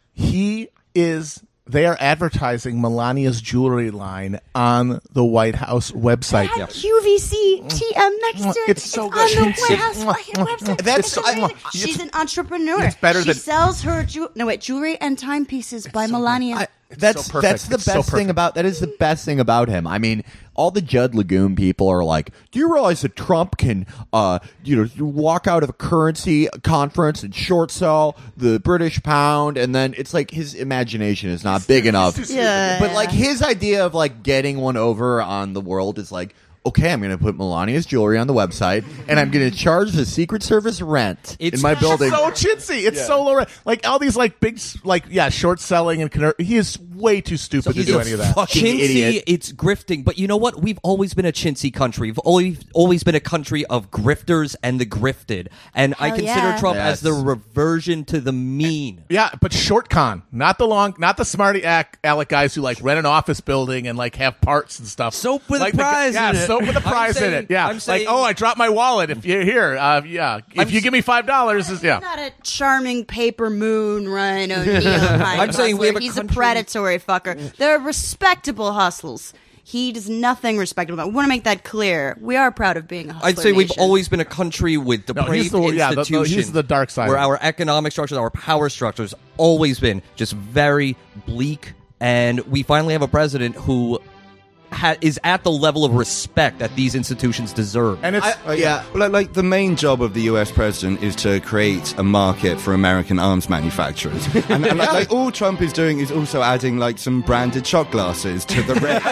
Speaker 7: is. They are advertising Melania's jewelry line on the White House website.
Speaker 5: It had QVC TM next to it.
Speaker 7: It's so
Speaker 5: on
Speaker 7: good.
Speaker 5: the White House fucking website.
Speaker 7: That's
Speaker 5: It's amazing. She's an entrepreneur.
Speaker 7: it's better
Speaker 5: she
Speaker 7: than-
Speaker 5: sells her jewelry and timepieces by Melania.
Speaker 9: That's
Speaker 7: so perfect.
Speaker 9: the
Speaker 7: It's so
Speaker 9: best thing
Speaker 7: perfect.
Speaker 9: about that is the best thing about him. I mean, all the Judd Lagoon people are like, do you realize that Trump can walk out of a currency conference and short sell the British pound, and then it's like his imagination is not big enough.
Speaker 5: Yeah.
Speaker 9: But like his idea of like getting one over on the world is like, okay, I'm going to put Melania's jewelry on the website, and I'm going to charge the Secret Service rent in my building.
Speaker 7: So chintzy. It's so low rent. Like all these like big short selling and he is way too stupid to
Speaker 9: he's
Speaker 7: do
Speaker 9: a
Speaker 7: any of that.
Speaker 9: fucking
Speaker 4: Chintzy,
Speaker 9: idiot.
Speaker 4: it's grifting. But you know what? We've always been a chintzy country. We've always been a country of grifters and the grifted. And I
Speaker 5: Hell
Speaker 4: consider
Speaker 5: yeah.
Speaker 4: Trump
Speaker 9: Yes.
Speaker 4: as the reversion to the mean.
Speaker 7: Yeah, but short con, not the smarty aleck guys who like rent an office building and like have parts and stuff.
Speaker 1: Soap with a
Speaker 7: Like the-
Speaker 1: prize in it.
Speaker 7: soap with a
Speaker 4: I'm
Speaker 7: prize in
Speaker 4: saying-
Speaker 7: it. Yeah,
Speaker 4: I'm saying-
Speaker 7: like I dropped my wallet. If you're here, if you give me $5,
Speaker 5: He's not a charming paper moon Ryan O'Neal kind
Speaker 4: I'm
Speaker 5: of
Speaker 4: saying we have
Speaker 5: hustler.
Speaker 4: a
Speaker 5: He's
Speaker 4: country-
Speaker 5: a predatory fucker. They're respectable hustles. He does nothing respectable. We want to make that clear. We are proud of being a hustler
Speaker 4: I'd say we've
Speaker 5: nation.
Speaker 4: always been a country with depraved
Speaker 7: he's
Speaker 4: institutions.
Speaker 7: he's the dark side.
Speaker 4: Where our economic structures, our power structures, always been just very bleak. And we finally have a president who is at the level of respect that these institutions deserve.
Speaker 7: and it's
Speaker 8: Like the main job of the U.S. president is to create a market for American arms manufacturers, and like all Trump is doing is also adding like some branded shot glasses to the red.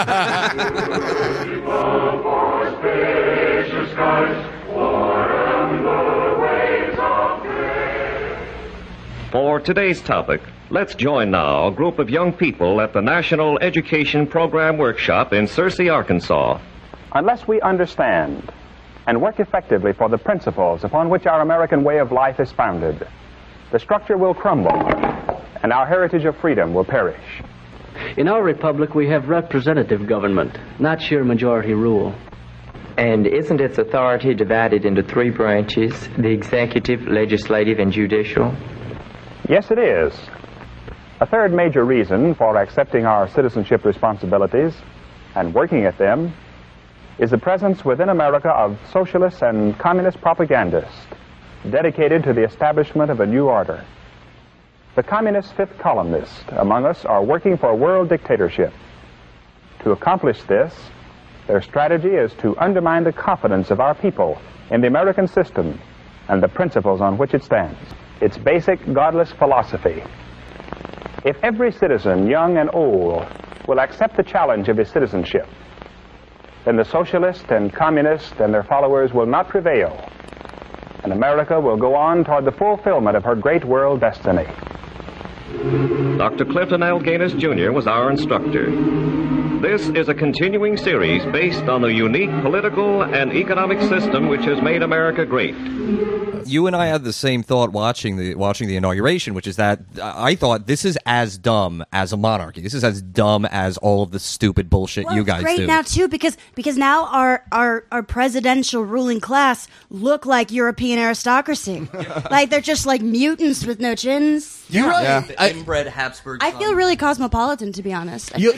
Speaker 10: For today's topic, let's join now a group of young people at the National Education Program Workshop in Searcy, Arkansas.
Speaker 11: Unless we understand and work effectively for the principles upon which our American way of life is founded, the structure will crumble and our heritage of freedom will perish.
Speaker 2: In our republic, we have representative government, not sheer majority rule.
Speaker 12: And isn't its authority divided into three branches, the executive, legislative, and judicial?
Speaker 11: Yes, it is. A third major reason for accepting our citizenship responsibilities and working at them is the presence within America of socialist and communist propagandists dedicated to the establishment of a new order. The communist fifth columnists among us are working for world dictatorship. To accomplish this, their strategy is to undermine the confidence of our people in the American system and the principles on which it stands. Its basic godless philosophy. If every citizen, young and old, will accept the challenge of his citizenship, then the socialist and communist and their followers will not prevail, and America will go on toward the fulfillment of her great world destiny.
Speaker 10: Dr. Clifton L. Gaines, Jr. was our instructor. This is a continuing series based on the unique political and economic system which has made America great.
Speaker 4: You and I had the same thought watching the inauguration, which is that I thought this is as dumb as a monarchy. This is as dumb as all of the stupid bullshit you guys
Speaker 5: great
Speaker 4: do.
Speaker 5: now too because now our presidential ruling class look like European aristocracy. Like they're just like mutants with no chins.
Speaker 9: You really?
Speaker 4: The inbred Habsburg.
Speaker 5: I feel really cosmopolitan, to be honest. I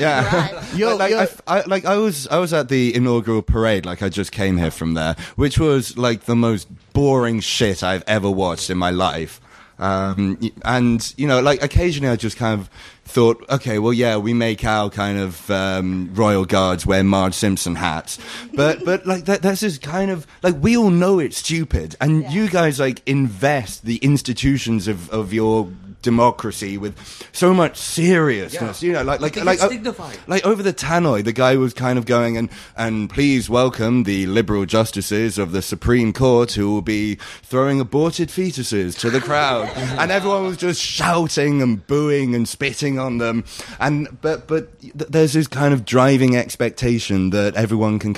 Speaker 8: was at the inaugural parade, like I just came here from there, which was like the most boring shit I've ever watched in my life. And, you know, like occasionally I just kind of thought, okay, well, yeah, we make our kind of royal guards wear Marge Simpson hats. But like that's just kind of, like, we all know it's stupid. And you guys, like, invest the institutions of your democracy with so much seriousness. You know, like over the tannoy, the guy was kind of going and please welcome the liberal justices of the Supreme Court who will be throwing aborted fetuses to the crowd, and everyone was just shouting and booing and spitting on them, but there's this kind of driving expectation that everyone can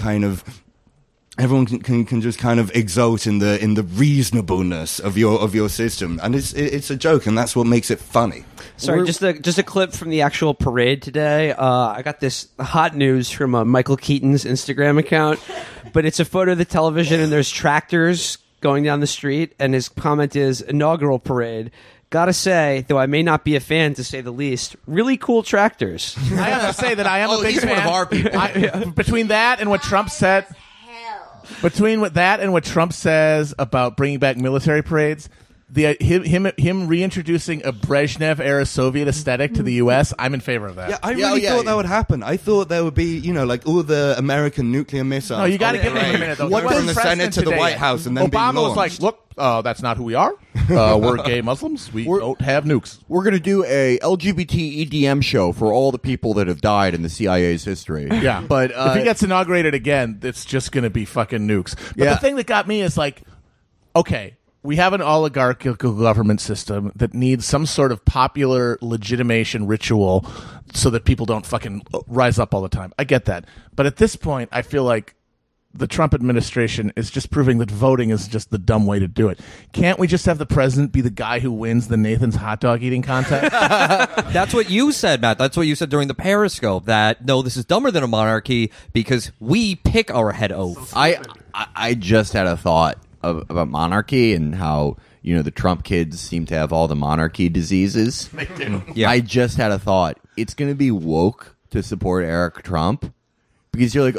Speaker 8: just kind of exult in the reasonableness of your system, and it's a joke, and that's what makes it funny.
Speaker 1: Sorry, just a clip from the actual parade today. I got this hot news from Michael Keaton's Instagram account, but it's a photo of the television, and there's tractors going down the street, and his comment is inaugural parade. Gotta say, though I may not be a fan to say the least, really cool tractors.
Speaker 7: I have to say that I am a big fan.
Speaker 9: One of our people.
Speaker 7: Between that and what Trump said, what Trump says about bringing back military parades, him reintroducing a Brezhnev era Soviet aesthetic to the U.S., I'm in favor of that.
Speaker 8: Yeah, I really thought that would happen. I thought there would be, like all the American nuclear missiles.
Speaker 7: No, you got to give him a minute though.
Speaker 8: What from the Senate to the White House, and then
Speaker 7: Obama was like, "Look, that's not who we are. We're gay Muslims. We don't have nukes.
Speaker 9: We're going to do a LGBT EDM show for all the people that have died in the CIA's history."
Speaker 7: Yeah, but if he gets inaugurated again, it's just going to be fucking nukes. But the thing that got me is like, okay, we have an oligarchical government system that needs some sort of popular legitimation ritual so that people don't fucking rise up all the time. I get that. But at this point, I feel like the Trump administration is just proving that voting is just the dumb way to do it. Can't we just have the president be the guy who wins the Nathan's hot dog eating contest?
Speaker 4: That's what you said, Matt. That's what you said during the Periscope, that, no, this is dumber than a monarchy because we pick our head oath.
Speaker 9: I just had a thought about monarchy and how, the Trump kids seem to have all the monarchy diseases.
Speaker 7: They do.
Speaker 4: Yeah.
Speaker 9: I just had a thought. It's going to be woke to support Eric Trump. Because you're like,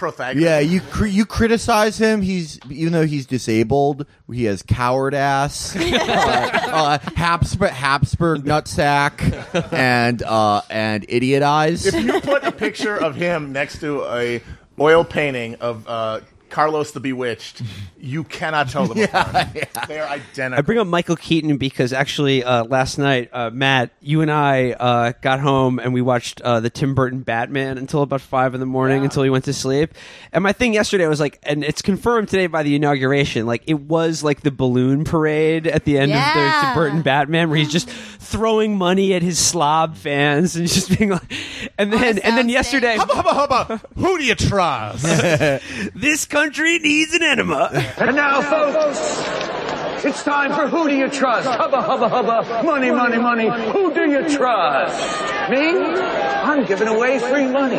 Speaker 9: you criticize him. Even though he's disabled, he has coward ass, Habsburg nutsack, and idiot eyes.
Speaker 7: If you put a picture of him next to a oil painting of Carlos the Bewitched, you cannot tell them apart. Yeah. They are identical.
Speaker 1: I bring up Michael Keaton because actually last night, Matt, you and I got home and we watched the Tim Burton Batman until about 5 a.m. until he went to sleep. And my thing yesterday was like, and it's confirmed today by the inauguration, like it was like the balloon parade at the end of the Tim Burton Batman, where he's just throwing money at his slob fans and just being like, and then yesterday,
Speaker 7: hubba, who do you trust?
Speaker 1: This country needs an enema.
Speaker 13: And now, folks, it's time for Who Do You Trust? Hubba, hubba, hubba. Money, money, money. Who do you trust? Me? I'm giving away free money.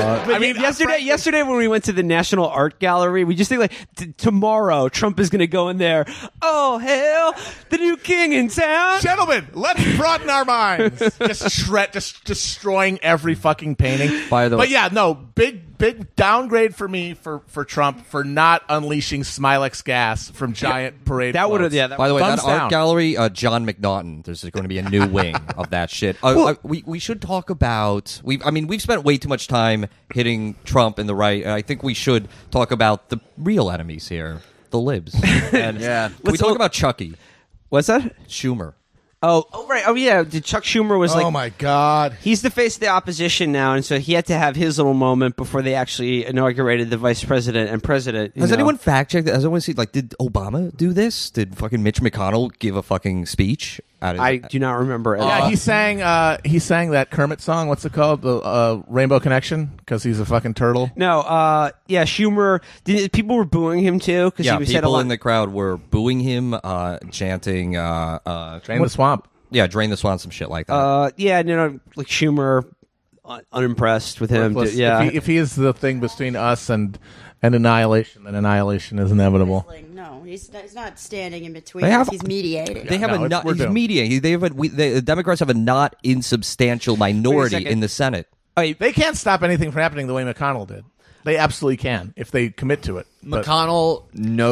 Speaker 1: Yesterday when we went to the National Art Gallery, we just think like tomorrow Trump is going to go in there. Oh hell, the new king in town.
Speaker 7: Gentlemen, let's broaden our minds. just destroying every fucking painting.
Speaker 4: By the way,
Speaker 7: but yeah, no, big downgrade for me for Trump for not unleashing Smilex gas from giant parade.
Speaker 1: That would have,
Speaker 4: By the way, that
Speaker 7: down.
Speaker 4: art gallery, John McNaughton. There's going to be a new wing of that shit. We should talk about. We've spent way too much time hitting Trump in the right. I think we should talk about the real enemies here, the libs. And Can we talk about Chucky?
Speaker 1: What's that?
Speaker 4: Schumer.
Speaker 1: Oh, right. Oh, yeah. Chuck Schumer was like...
Speaker 7: Oh, my God.
Speaker 1: He's the face of the opposition now, and so he had to have his little moment before they actually inaugurated the vice president and president.
Speaker 4: Has anyone fact-checked that? Has anyone seen, did Obama do this? Did fucking Mitch McConnell give a fucking speech?
Speaker 1: I do not remember.
Speaker 7: Yeah, he sang that Kermit song. What's it called? The Rainbow Connection? Because he's a fucking turtle.
Speaker 1: No, Schumer. People were booing him too.
Speaker 4: Yeah, people in the crowd were booing him, chanting,
Speaker 7: "Drain the swamp."
Speaker 4: Yeah, drain the swamp, some shit like that.
Speaker 1: Like Schumer, unimpressed with him.
Speaker 7: If he is the thing between us and annihilation, then annihilation is inevitable.
Speaker 5: No, he's not standing in between us. He's mediating.
Speaker 4: They have he's mediating. The Democrats have a not insubstantial minority in the Senate.
Speaker 7: They can't stop anything from happening the way McConnell did. They absolutely can if they commit to it.
Speaker 9: McConnell,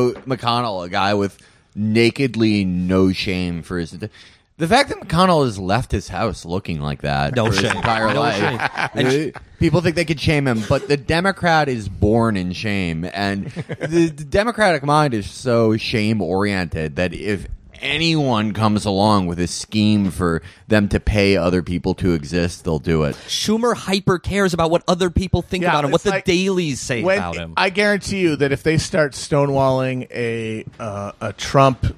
Speaker 9: a guy with nakedly no shame for his... The fact that McConnell has left his house looking like that for his entire life. People think they could shame him, but the Democrat is born in shame. And the Democratic mind is so shame-oriented that if anyone comes along with a scheme for them to pay other people to exist, they'll do it.
Speaker 4: Schumer hyper cares about what other people think about him, what the dailies say about him.
Speaker 7: I guarantee you that if they start stonewalling a Trump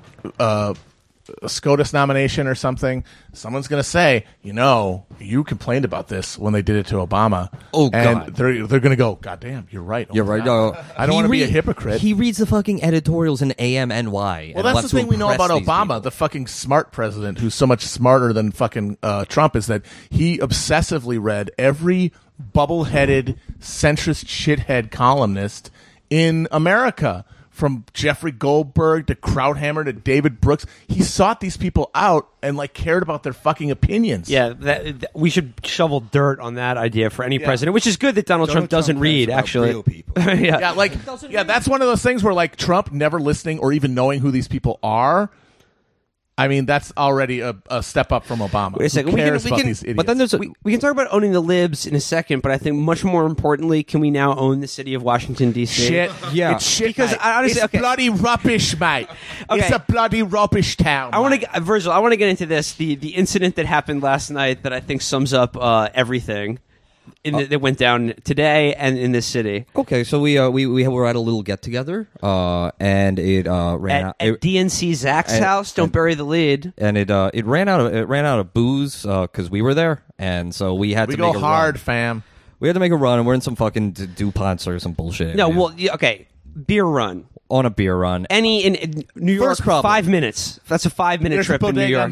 Speaker 7: SCOTUS nomination or something, someone's going to say, you complained about this when they did it to Obama.
Speaker 4: Oh,
Speaker 7: and
Speaker 4: God.
Speaker 7: they're going to go, God damn, you're right.
Speaker 4: You're right. No,
Speaker 7: I don't want to be a hypocrite.
Speaker 4: He reads the fucking editorials in AMNY.
Speaker 7: Well, that's the thing we know about Obama, the fucking smart president who's so much smarter than fucking Trump, is that he obsessively read every bubble-headed, centrist shithead columnist in America. From Jeffrey Goldberg to Krauthammer to David Brooks, he sought these people out and cared about their fucking opinions.
Speaker 1: Yeah, we should shovel dirt on that idea for any president, which is good that Donald Trump doesn't read. Actually,
Speaker 8: real people.
Speaker 7: That's one of those things where Trump never listening or even knowing who these people are. I mean, that's already a step up from Obama.
Speaker 1: Wait a second.
Speaker 7: Who cares about these idiots?
Speaker 1: But then we can talk about owning the libs in a second, but I think much more importantly, can we now own the city of Washington, D.C.?
Speaker 7: Shit.
Speaker 1: Yeah.
Speaker 7: It's shit,
Speaker 1: because
Speaker 7: mate.
Speaker 1: honestly,
Speaker 7: it's bloody rubbish, mate. It's a bloody rubbish town.
Speaker 1: Virgil, I want to get into this. The incident that happened last night that I think sums up everything that went down today and in this city.
Speaker 4: Okay, so we were at a little get together, and it ran out
Speaker 1: at DNC Zach's house. Don't bury the lead.
Speaker 4: And it ran out of booze because we were there, and so we had to
Speaker 7: go
Speaker 4: make a
Speaker 7: hard,
Speaker 4: run.
Speaker 7: fam.
Speaker 4: We had to make a run, and we're in some fucking DuPonts or some bullshit.
Speaker 1: No, well, okay, beer run.
Speaker 4: On a beer run.
Speaker 1: In New York, 5 minutes. That's a 5-minute trip to New York.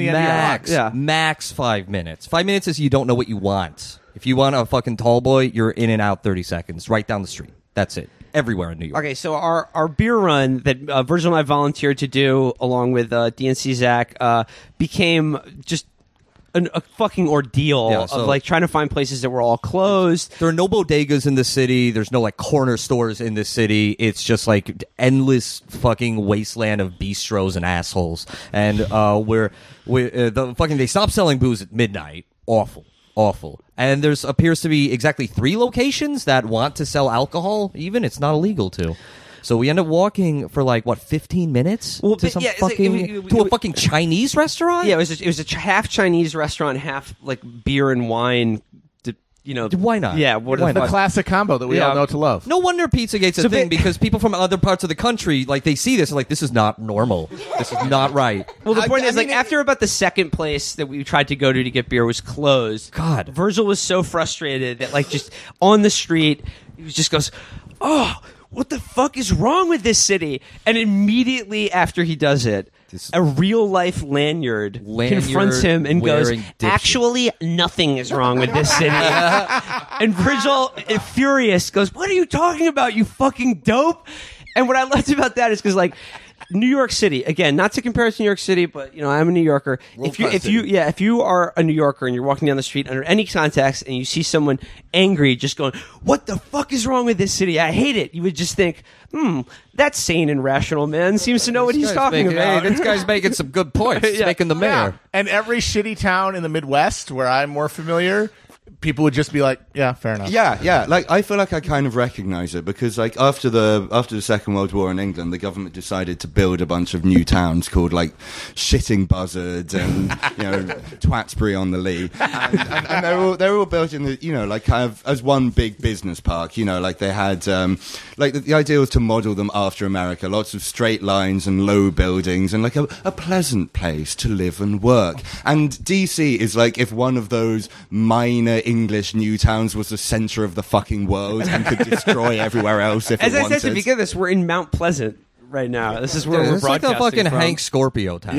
Speaker 4: Max 5 minutes. 5 minutes is you don't know what you want. If you want a fucking tall boy, you're in and out 30 seconds, right down the street. That's it. Everywhere in New York.
Speaker 1: Okay, so our beer run that Virgil and I volunteered to do along with DNC Zach became just a fucking ordeal of trying to find places that were all closed.
Speaker 4: There are no bodegas in the city. There's no corner stores in the city. It's just endless fucking wasteland of bistros and assholes. And they stopped selling booze at midnight. Awful. And there's appears to be exactly 3 locations that want to sell alcohol. Even it's not illegal to. So we end up walking for 15 minutes to some a fucking Chinese restaurant.
Speaker 1: Yeah, it was a half Chinese restaurant, half beer and wine.
Speaker 4: Why not?
Speaker 1: Yeah,
Speaker 7: the classic combo that we all know to love.
Speaker 4: No wonder Pizzagate's a thing because people from other parts of the country they see this and this is not normal. This is not right.
Speaker 1: Well, the point is after about the second place that we tried to go to get beer was closed.
Speaker 4: God,
Speaker 1: Virgil was so frustrated that just on the street he just goes, "Oh, what the fuck is wrong with this city?" And immediately after he does it, a real-life lanyard confronts him and goes, "Actually, nothing is wrong with this city." And Virgil, furious, goes, "What are you talking about, you fucking dope?" And what I loved about that is because, New York City, again, not to compare it to New York City, but I'm a New Yorker. If you are a New Yorker and you're walking down the street under any context and you see someone angry, just going, "What the fuck is wrong with this city? I hate it," you would just think, that sane and rational man seems to know what he's talking about.
Speaker 4: Hey, this guy's making some good points. He's making the mayor.
Speaker 7: Yeah. And every shitty town in the Midwest where I'm more familiar, people would just be like, "Yeah, fair enough."
Speaker 8: Yeah. I feel like I kind of recognize it because, after the Second World War in England, the government decided to build a bunch of new towns called Shitting Buzzard and Twatsbury on the Lee, and they're all built in the kind of as one big business park. They had the idea was to model them after America, lots of straight lines and low buildings and a pleasant place to live and work. And DC is if one of those minor English new towns was the center of the fucking world and could destroy everywhere else if it wanted.
Speaker 1: As I said to begin this, we're in Mount Pleasant right now. This is where we're
Speaker 4: it's like
Speaker 1: broadcasting
Speaker 4: a fucking
Speaker 1: from.
Speaker 4: Hank Scorpio town.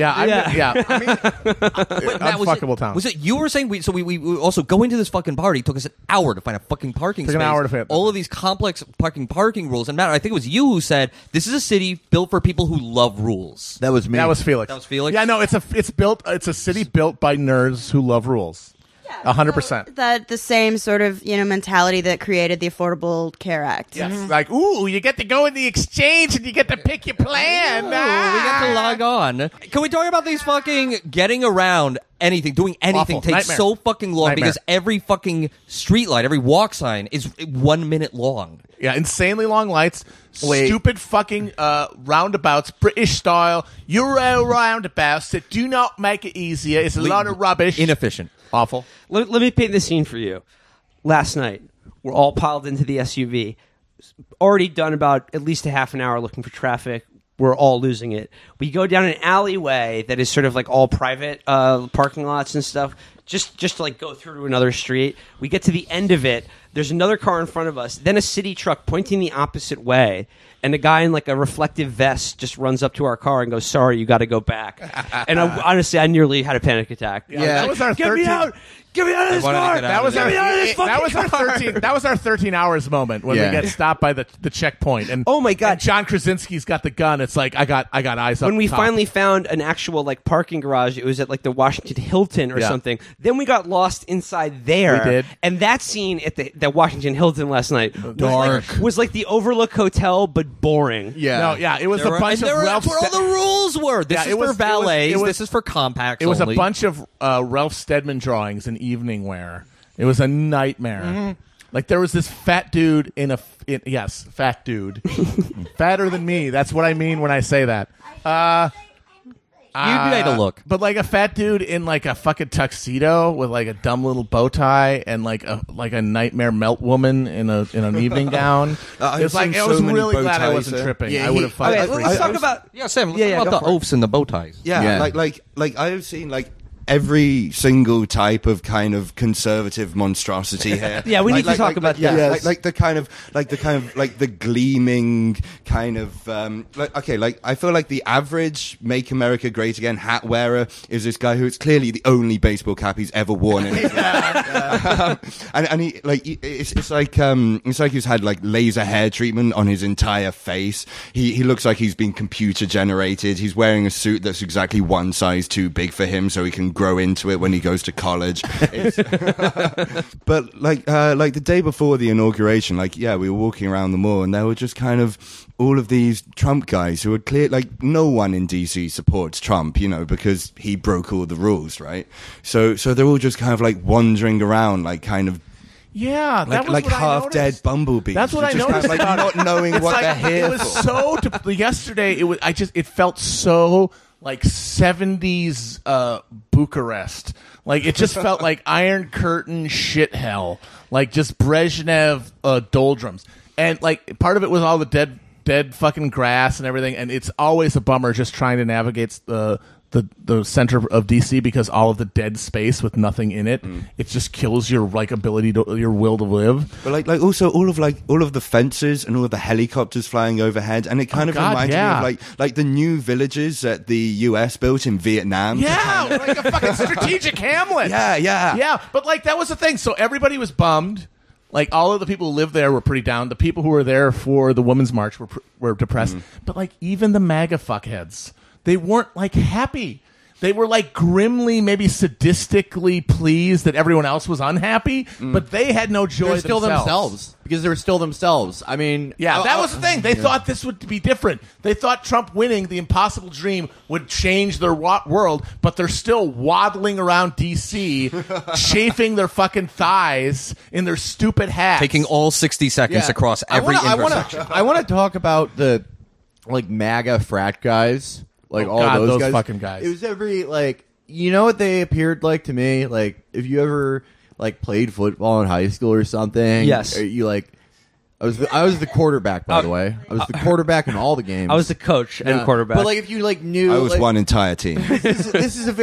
Speaker 7: Unfuckable town.
Speaker 4: Was it you were saying? We also go into this fucking party. It took us an hour to find a fucking parking space.
Speaker 7: An hour to fit.
Speaker 4: All of these complex parking rules. And Matt, I think it was you who said this is a city built for people who love rules.
Speaker 6: That was me.
Speaker 7: That was Felix.
Speaker 4: That was Felix.
Speaker 7: Yeah, no, it's a city built by nerds who love rules. 100%.
Speaker 5: That the same sort of mentality that created the Affordable Care Act.
Speaker 7: Yes. Like, ooh, you get to go in the exchange and you get to pick your plan.
Speaker 4: We get to log on. Can we talk about these fucking getting around anything, doing anything
Speaker 7: Awful.
Speaker 4: takes
Speaker 7: Nightmare.
Speaker 4: so fucking long
Speaker 7: Nightmare.
Speaker 4: because every fucking street light, every walk sign is 1 minute long.
Speaker 7: Yeah, insanely long lights, stupid fucking roundabouts, British style, Euro roundabouts that do not make it easier. It's a lot of rubbish.
Speaker 4: Inefficient.
Speaker 7: Awful.
Speaker 1: Let me paint the scene for you. Last night, we're all piled into the SUV. Already done about at least a half an hour looking for traffic. We're all losing it. We go down an alleyway that is sort of like all private parking lots and stuff, just to like go through to another street. We get to the end of it. There's another car in front of us, then a city truck pointing the opposite way, and a guy in like a reflective vest just runs up to our car and goes, "Sorry, you got to go back." And honestly, I nearly had a panic attack.
Speaker 7: Yeah, that was our
Speaker 1: Get
Speaker 7: 13
Speaker 1: me out! Get me out of this car!
Speaker 7: That was
Speaker 1: Get me out of this fucking car!
Speaker 7: 13. That was our 13 hours moment when we get stopped by the checkpoint. And
Speaker 1: oh my god,
Speaker 7: and John Krasinski's got the gun. It's like I got eyes up.
Speaker 1: When we
Speaker 7: top.
Speaker 1: finally found an actual like parking garage, it was at like the Washington Hilton or something. Then we got lost inside there.
Speaker 7: We did.
Speaker 1: And that scene at the Washington Hilton last night was like the Overlook Hotel but boring.
Speaker 7: No, it was a bunch of Ralph.
Speaker 4: That's what all the rules were. This is for valets. This is for compacts.
Speaker 7: It was
Speaker 4: only.
Speaker 7: a bunch of Ralph Steadman drawings in evening wear. It was a nightmare.
Speaker 4: Mm-hmm.
Speaker 7: Like there was this fat dude fat dude, fatter than me. That's what I mean when I say that.
Speaker 4: You made a look,
Speaker 7: but like a fat dude in like a fucking tuxedo with like a dumb little bow tie and like a nightmare melt woman in an evening gown. It's like I was really glad I wasn't tripping. I would have.
Speaker 1: Okay, let's talk about
Speaker 4: Sam. Let's talk about the oafs and the bow ties.
Speaker 8: Yeah, like I've seen like every single type of kind of conservative monstrosity here.
Speaker 1: Yeah, we need to talk about that.
Speaker 8: Yes. Like the kind of the gleaming kind of I feel like the average Make America Great Again hat wearer is this guy who's clearly the only baseball cap he's ever worn in his life. And he like it's like he's had like laser hair treatment on his entire face. He looks like he's been computer generated. He's wearing a suit that's exactly one size too big for him, so he can grow into it when he goes to college. But like the day before the inauguration, we were walking around the mall and there were just kind of all of these Trump guys who are clear, like no one in DC supports Trump, because he broke all the rules, right? So they're all just kind of like wandering around, like kind of
Speaker 7: that was
Speaker 8: like
Speaker 7: what
Speaker 8: half
Speaker 7: I
Speaker 8: dead bumblebees.
Speaker 7: That's what I
Speaker 8: just
Speaker 7: noticed.
Speaker 8: Kind of like not knowing what they're here
Speaker 7: It was
Speaker 8: for.
Speaker 7: so. Yesterday, it felt so like 70s Bucharest. Like it just felt like Iron Curtain shit hell. Like just Brezhnev doldrums. And like part of it was all the dead fucking grass and everything. And it's always a bummer just trying to navigate the center of DC because all of the dead space with nothing in it, it just kills your like ability to your will to live.
Speaker 8: But like also all of the fences and all of the helicopters flying overhead, and it kind of reminded me of like the new villages that the US built in Vietnam.
Speaker 7: Yeah, like a fucking strategic hamlet. Yeah. But like that was the thing. So everybody was bummed. Like all of the people who lived there were pretty down. The people who were there for the Women's March were depressed. But like even the MAGA fuckheads, they weren't like happy. They were like grimly, maybe sadistically pleased that everyone else was unhappy, but they had no joy.
Speaker 9: They're still themselves because they were still themselves. I mean,
Speaker 7: that was the thing. They thought this would be different. They thought Trump winning the impossible dream would change their world, but they're still waddling around D.C., chafing their fucking thighs in their stupid hats,
Speaker 4: taking all 60 seconds across every intersection.
Speaker 9: I want to talk about the like MAGA frat guys. Like those guys.
Speaker 7: Fucking guys.
Speaker 9: It was every like what they appeared like to me. Like if you ever like played football in high school or something.
Speaker 1: Yes.
Speaker 9: You like. I was the quarterback, by the way. I was the quarterback in all the games.
Speaker 1: I was the coach and quarterback.
Speaker 9: But like if you like knew,
Speaker 8: I was one entire team.
Speaker 9: This is a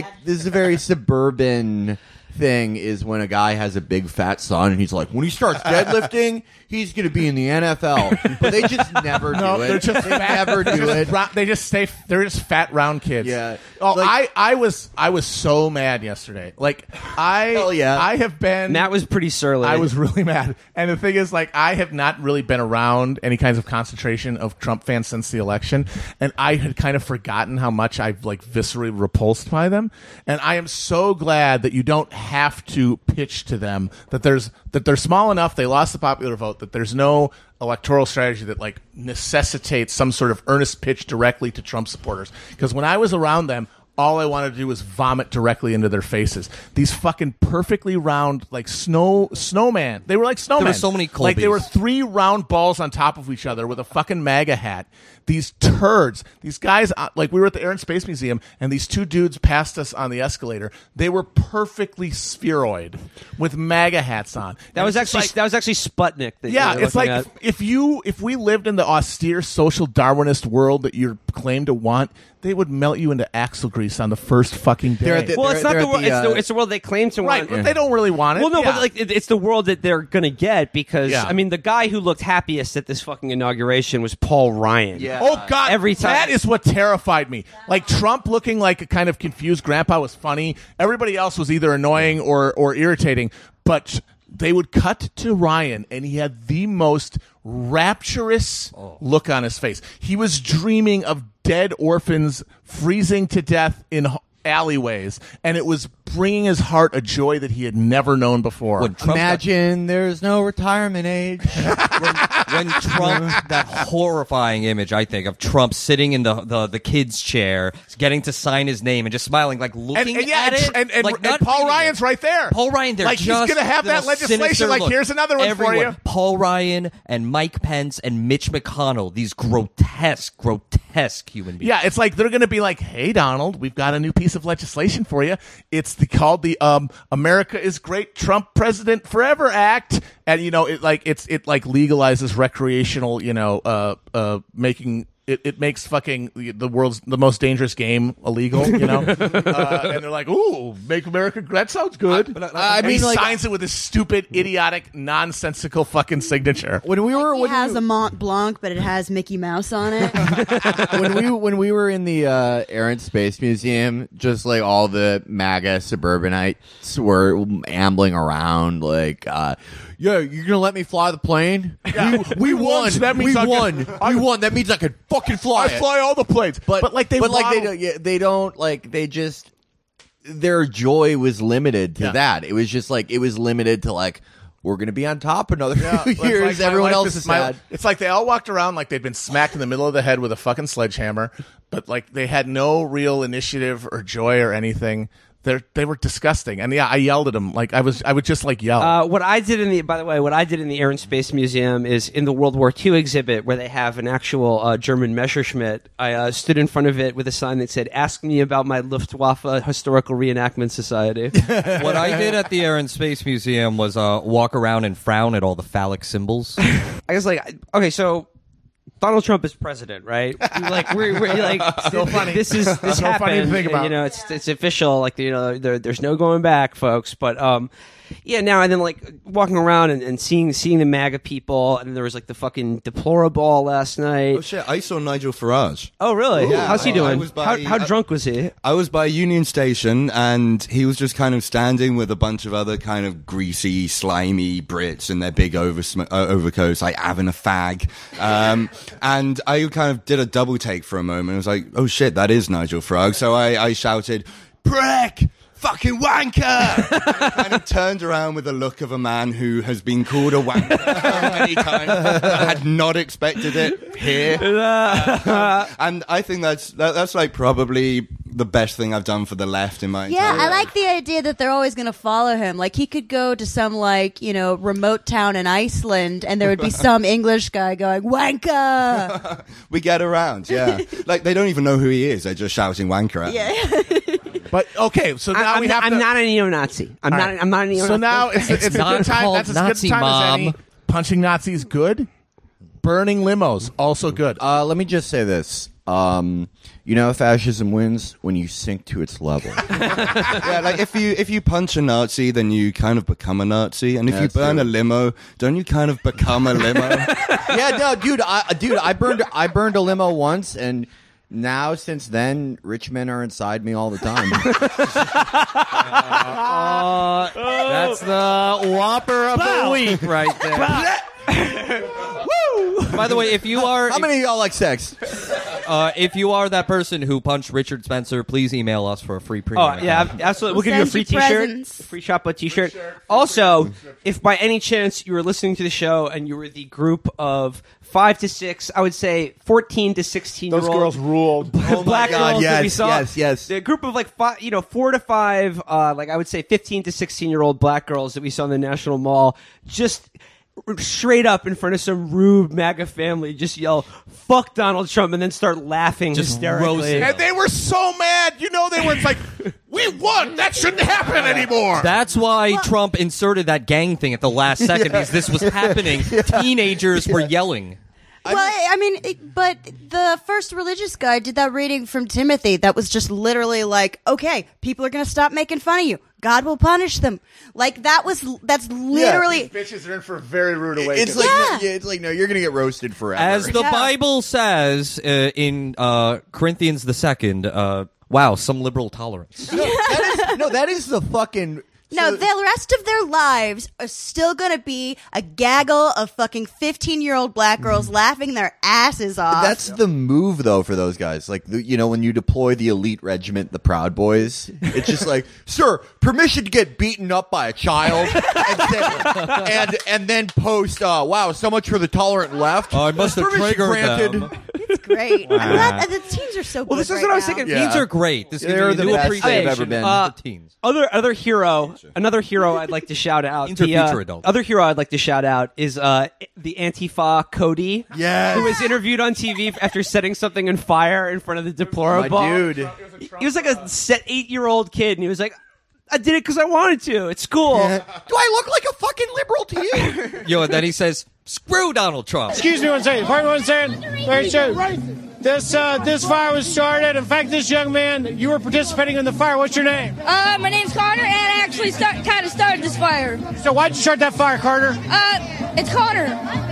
Speaker 9: very suburban thing. Is when a guy has a big fat son and he's like, when he starts deadlifting, he's going to be in the NFL. But they just never do it.
Speaker 7: They're just
Speaker 9: never do it.
Speaker 7: They just stay. They're just fat round kids.
Speaker 9: Yeah.
Speaker 7: Oh,
Speaker 9: Like-
Speaker 7: I was so mad yesterday. Like
Speaker 9: Hell yeah.
Speaker 7: I have been.
Speaker 1: Matt was pretty surly.
Speaker 7: I was really mad. And the thing is, like, I have not really been around any kinds of concentration of Trump fans since the election, and I had kind of forgotten how much I've like viscerally repulsed by them. And I am so glad that you don't have to pitch to them that they're small enough, they lost the popular vote, that there's no electoral strategy that like necessitates some sort of earnest pitch directly to Trump supporters. Because when I was around them, all I wanted to do was vomit directly into their faces. These fucking perfectly round, like snowman. They were like snowmen.
Speaker 4: There were so many Colbys.
Speaker 7: Like they were 3 round balls on top of each other with a fucking MAGA hat. These turds, these guys, like we were at the Air and Space Museum, and these 2 dudes passed us on the escalator. They were perfectly spheroid with MAGA hats on.
Speaker 1: That was actually Sputnik.
Speaker 7: Yeah, it's like if we lived in the austere social Darwinist world that you claim to want, they would melt you into axle grease on the first fucking day.
Speaker 1: It's not the world. It's the world they claim to want.
Speaker 7: Right, but they don't really want it.
Speaker 1: Well, no,
Speaker 7: Yeah.
Speaker 1: but like it's the world that they're gonna get because
Speaker 7: Yeah.
Speaker 1: I mean the guy who looked happiest at this fucking inauguration was Paul Ryan.
Speaker 9: Yeah.
Speaker 7: Oh God!
Speaker 1: Every time.
Speaker 7: That is what terrified me. Like Trump looking like a kind of confused grandpa was funny. Everybody else was either annoying or irritating. But they would cut to Ryan, and he had the most rapturous look on his face. He was dreaming of dead orphans freezing to death in alleyways, and it was bringing his heart a joy that he had never known before.
Speaker 9: Imagine there's no retirement age.
Speaker 4: when Trump, that horrifying image, I think, of Trump sitting in the kid's chair, getting to sign his name and just smiling, like looking at it.
Speaker 7: And
Speaker 4: like, not
Speaker 7: Paul
Speaker 4: reading
Speaker 7: Ryan's
Speaker 4: it.
Speaker 7: right there.
Speaker 4: Paul Ryan, they're
Speaker 7: like he's
Speaker 4: just
Speaker 7: going to have
Speaker 4: the
Speaker 7: that
Speaker 4: most
Speaker 7: legislation.
Speaker 4: sinister
Speaker 7: Like
Speaker 4: look.
Speaker 7: here's another one
Speaker 4: Everyone,
Speaker 7: for you.
Speaker 4: Paul Ryan and Mike Pence and Mitch McConnell, these grotesque human beings.
Speaker 7: Yeah, it's like they're going to be like, "Hey, Donald, we've got a new piece of legislation for you. It's called the America is Great Trump President Forever Act." And it legalizes recreational, making it makes fucking the world's the most dangerous game illegal, and they're like, "Ooh, make America great." That sounds good.
Speaker 9: I mean,
Speaker 7: he
Speaker 9: like,
Speaker 7: signs it with his stupid, idiotic, nonsensical fucking signature.
Speaker 5: It has a Mont Blanc, but it has Mickey Mouse on it.
Speaker 9: when we were in the Air and Space Museum, just like all the MAGA suburbanites were ambling around, like, "Yeah, you're gonna let me fly the plane?
Speaker 7: Yeah.
Speaker 9: We won.
Speaker 7: So that means
Speaker 9: we
Speaker 7: I
Speaker 9: won.
Speaker 7: can-
Speaker 9: We won. That means I could fucking fly.
Speaker 7: I fly all the planes, but
Speaker 9: their joy was limited to
Speaker 7: Yeah.
Speaker 9: that. It was just like it was limited to like we're gonna be on top another few
Speaker 7: It's
Speaker 9: years.
Speaker 7: like my
Speaker 9: Everyone
Speaker 7: life
Speaker 9: else
Speaker 7: is
Speaker 9: is
Speaker 7: my-
Speaker 9: sad.
Speaker 7: It's like they all walked around like they'd been smacked in the middle of the head with a fucking sledgehammer, but like they had no real initiative or joy or anything. They were disgusting, and yeah, I yelled at them. Like I would just like yell.
Speaker 1: What I did in the Air and Space Museum is in the World War II exhibit where they have an actual German Messerschmitt. I stood in front of it with a sign that said, "Ask me about my Luftwaffe Historical Reenactment Society."
Speaker 4: What I did at the Air and Space Museum was walk around and frown at all the phallic symbols.
Speaker 1: I guess okay, so Donald Trump is president, right? Like we're like
Speaker 7: So funny.
Speaker 1: This
Speaker 7: So
Speaker 1: happened.
Speaker 7: funny to think about.
Speaker 1: It's official. Like there's no going back, folks. But now and then like walking around and seeing the MAGA people, and there was like the fucking deplorable last night.
Speaker 8: Oh shit! I saw Nigel Farage.
Speaker 1: Oh really?
Speaker 8: Yeah.
Speaker 1: How's he
Speaker 8: I
Speaker 1: doing?
Speaker 8: was by-
Speaker 1: How drunk was he?
Speaker 8: I was by Union Station, and he was just kind of standing with a bunch of other kind of greasy, slimy Brits in their big overcoats, like having a fag. And I kind of did a double take for a moment. I was like, "Oh shit, that is Nigel Farage." So I shouted, "Prick! Fucking wanker!" Kind of turned around with the look of a man who has been called a wanker many times. I had not expected it here. And I think that's like probably the best thing I've done for the left in my
Speaker 5: Yeah,
Speaker 8: entire
Speaker 5: I
Speaker 8: life.
Speaker 5: like the idea that they're always going to follow him. Like he could go to some remote town in Iceland, and there would be some English guy going "wanker."
Speaker 8: We get around, yeah. Like they don't even know who he is. They're just shouting wanker at him.
Speaker 7: But okay, so now we have to.
Speaker 1: I'm not a neo-Nazi. I'm not a neo-Nazi.
Speaker 7: So now it's a
Speaker 4: not
Speaker 7: good time.
Speaker 4: called
Speaker 7: That's as good a
Speaker 4: Nazi,
Speaker 7: time as any.
Speaker 4: Mom.
Speaker 7: Punching Nazis, good. Burning limos, also good.
Speaker 9: Let me just say this. Fascism wins when you sink to its level.
Speaker 8: Yeah, like if you punch a Nazi, then you kind of become a Nazi, and if
Speaker 9: That's
Speaker 8: you burn
Speaker 9: true.
Speaker 8: a limo, don't you kind of become a limo?
Speaker 9: Yeah, no, dude, I burned a limo once, and now since then, rich men are inside me all the time.
Speaker 4: That's the Whopper of the week right there. By the way, if you are
Speaker 9: How many of y'all like sex?
Speaker 4: if you are that person who punched Richard Spencer, please email us for a free premium.
Speaker 1: Oh, yeah, absolutely. We'll give you a free t-shirt, free Shotbutt t-shirt. Also, if by any chance you were listening to the show and you were the group of 5 to 6, I would say 14 to 16-year-old.
Speaker 7: Those girls ruled.
Speaker 1: Black girls that we saw.
Speaker 6: Yes.
Speaker 1: The group of 4 to 5, I would say 15 to 16-year-old black girls that we saw in the National Mall, just straight up in front of some rude MAGA family, just yell "fuck Donald Trump" and then start laughing hysterically.
Speaker 7: And they were so mad. They were like, "We won. That shouldn't happen anymore."
Speaker 4: That's why Trump inserted that gang thing at the last second, because this was happening. Teenagers were yelling.
Speaker 5: Well, I mean, but the first religious guy did that reading from Timothy that was just literally like, okay, people are going to stop making fun of you. God will punish them. Like, that's literally...
Speaker 7: These bitches are in for a very rude awakening.
Speaker 6: It's like, no, you're going to get roasted forever.
Speaker 4: As the Bible says in Corinthians the 2nd, wow, some liberal tolerance.
Speaker 6: That is the fucking...
Speaker 5: No, the rest of their lives are still going to be a gaggle of fucking 15-year-old black girls laughing their asses off.
Speaker 6: That's the move, though, for those guys. Like, when you deploy the elite regiment, the Proud Boys, it's just like, sir, permission to get beaten up by a child, and then post, wow, so much for the tolerant left.
Speaker 4: I must have triggered them.
Speaker 5: It's great. I'm glad the teams are so good.
Speaker 1: Well, this is what I was thinking.
Speaker 4: Teens are great. This
Speaker 6: They're
Speaker 4: gives
Speaker 6: the
Speaker 4: you a new
Speaker 6: best they've ever
Speaker 4: appreciation
Speaker 6: been.
Speaker 4: for teens.
Speaker 1: Another hero I'd like to shout out.
Speaker 4: Teens are future adults.
Speaker 1: Other hero I'd like to shout out is the Antifa Cody,
Speaker 6: yes,
Speaker 1: who was interviewed on TV after setting something on fire in front of the deplorable.
Speaker 6: My dude.
Speaker 1: He was like a 8-year-old kid, and he was like, I did it because I wanted to. It's cool.
Speaker 6: Yeah. Do I look like a fucking liberal to you?
Speaker 4: Yo, and then he says, screw Donald Trump.
Speaker 14: Excuse me one second. Pardon 1 second. Very true. This fire was started. In fact, this young man, you were participating in the fire. What's your name?
Speaker 15: My name's Connor, and I actually kind of started this fire.
Speaker 14: So why'd you start that fire, Carter?
Speaker 15: It's Connor.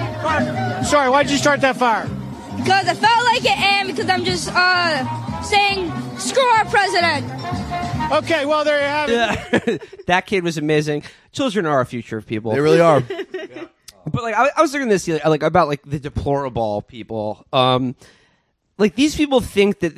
Speaker 14: Sorry, why'd you start that fire?
Speaker 15: Because I felt like it, and because I'm just saying, screw our president.
Speaker 14: Okay, well, there you have it.
Speaker 1: That kid was amazing. Children are our future of people.
Speaker 6: They really are.
Speaker 1: But I was thinking this about the deplorable people. Like, these people think that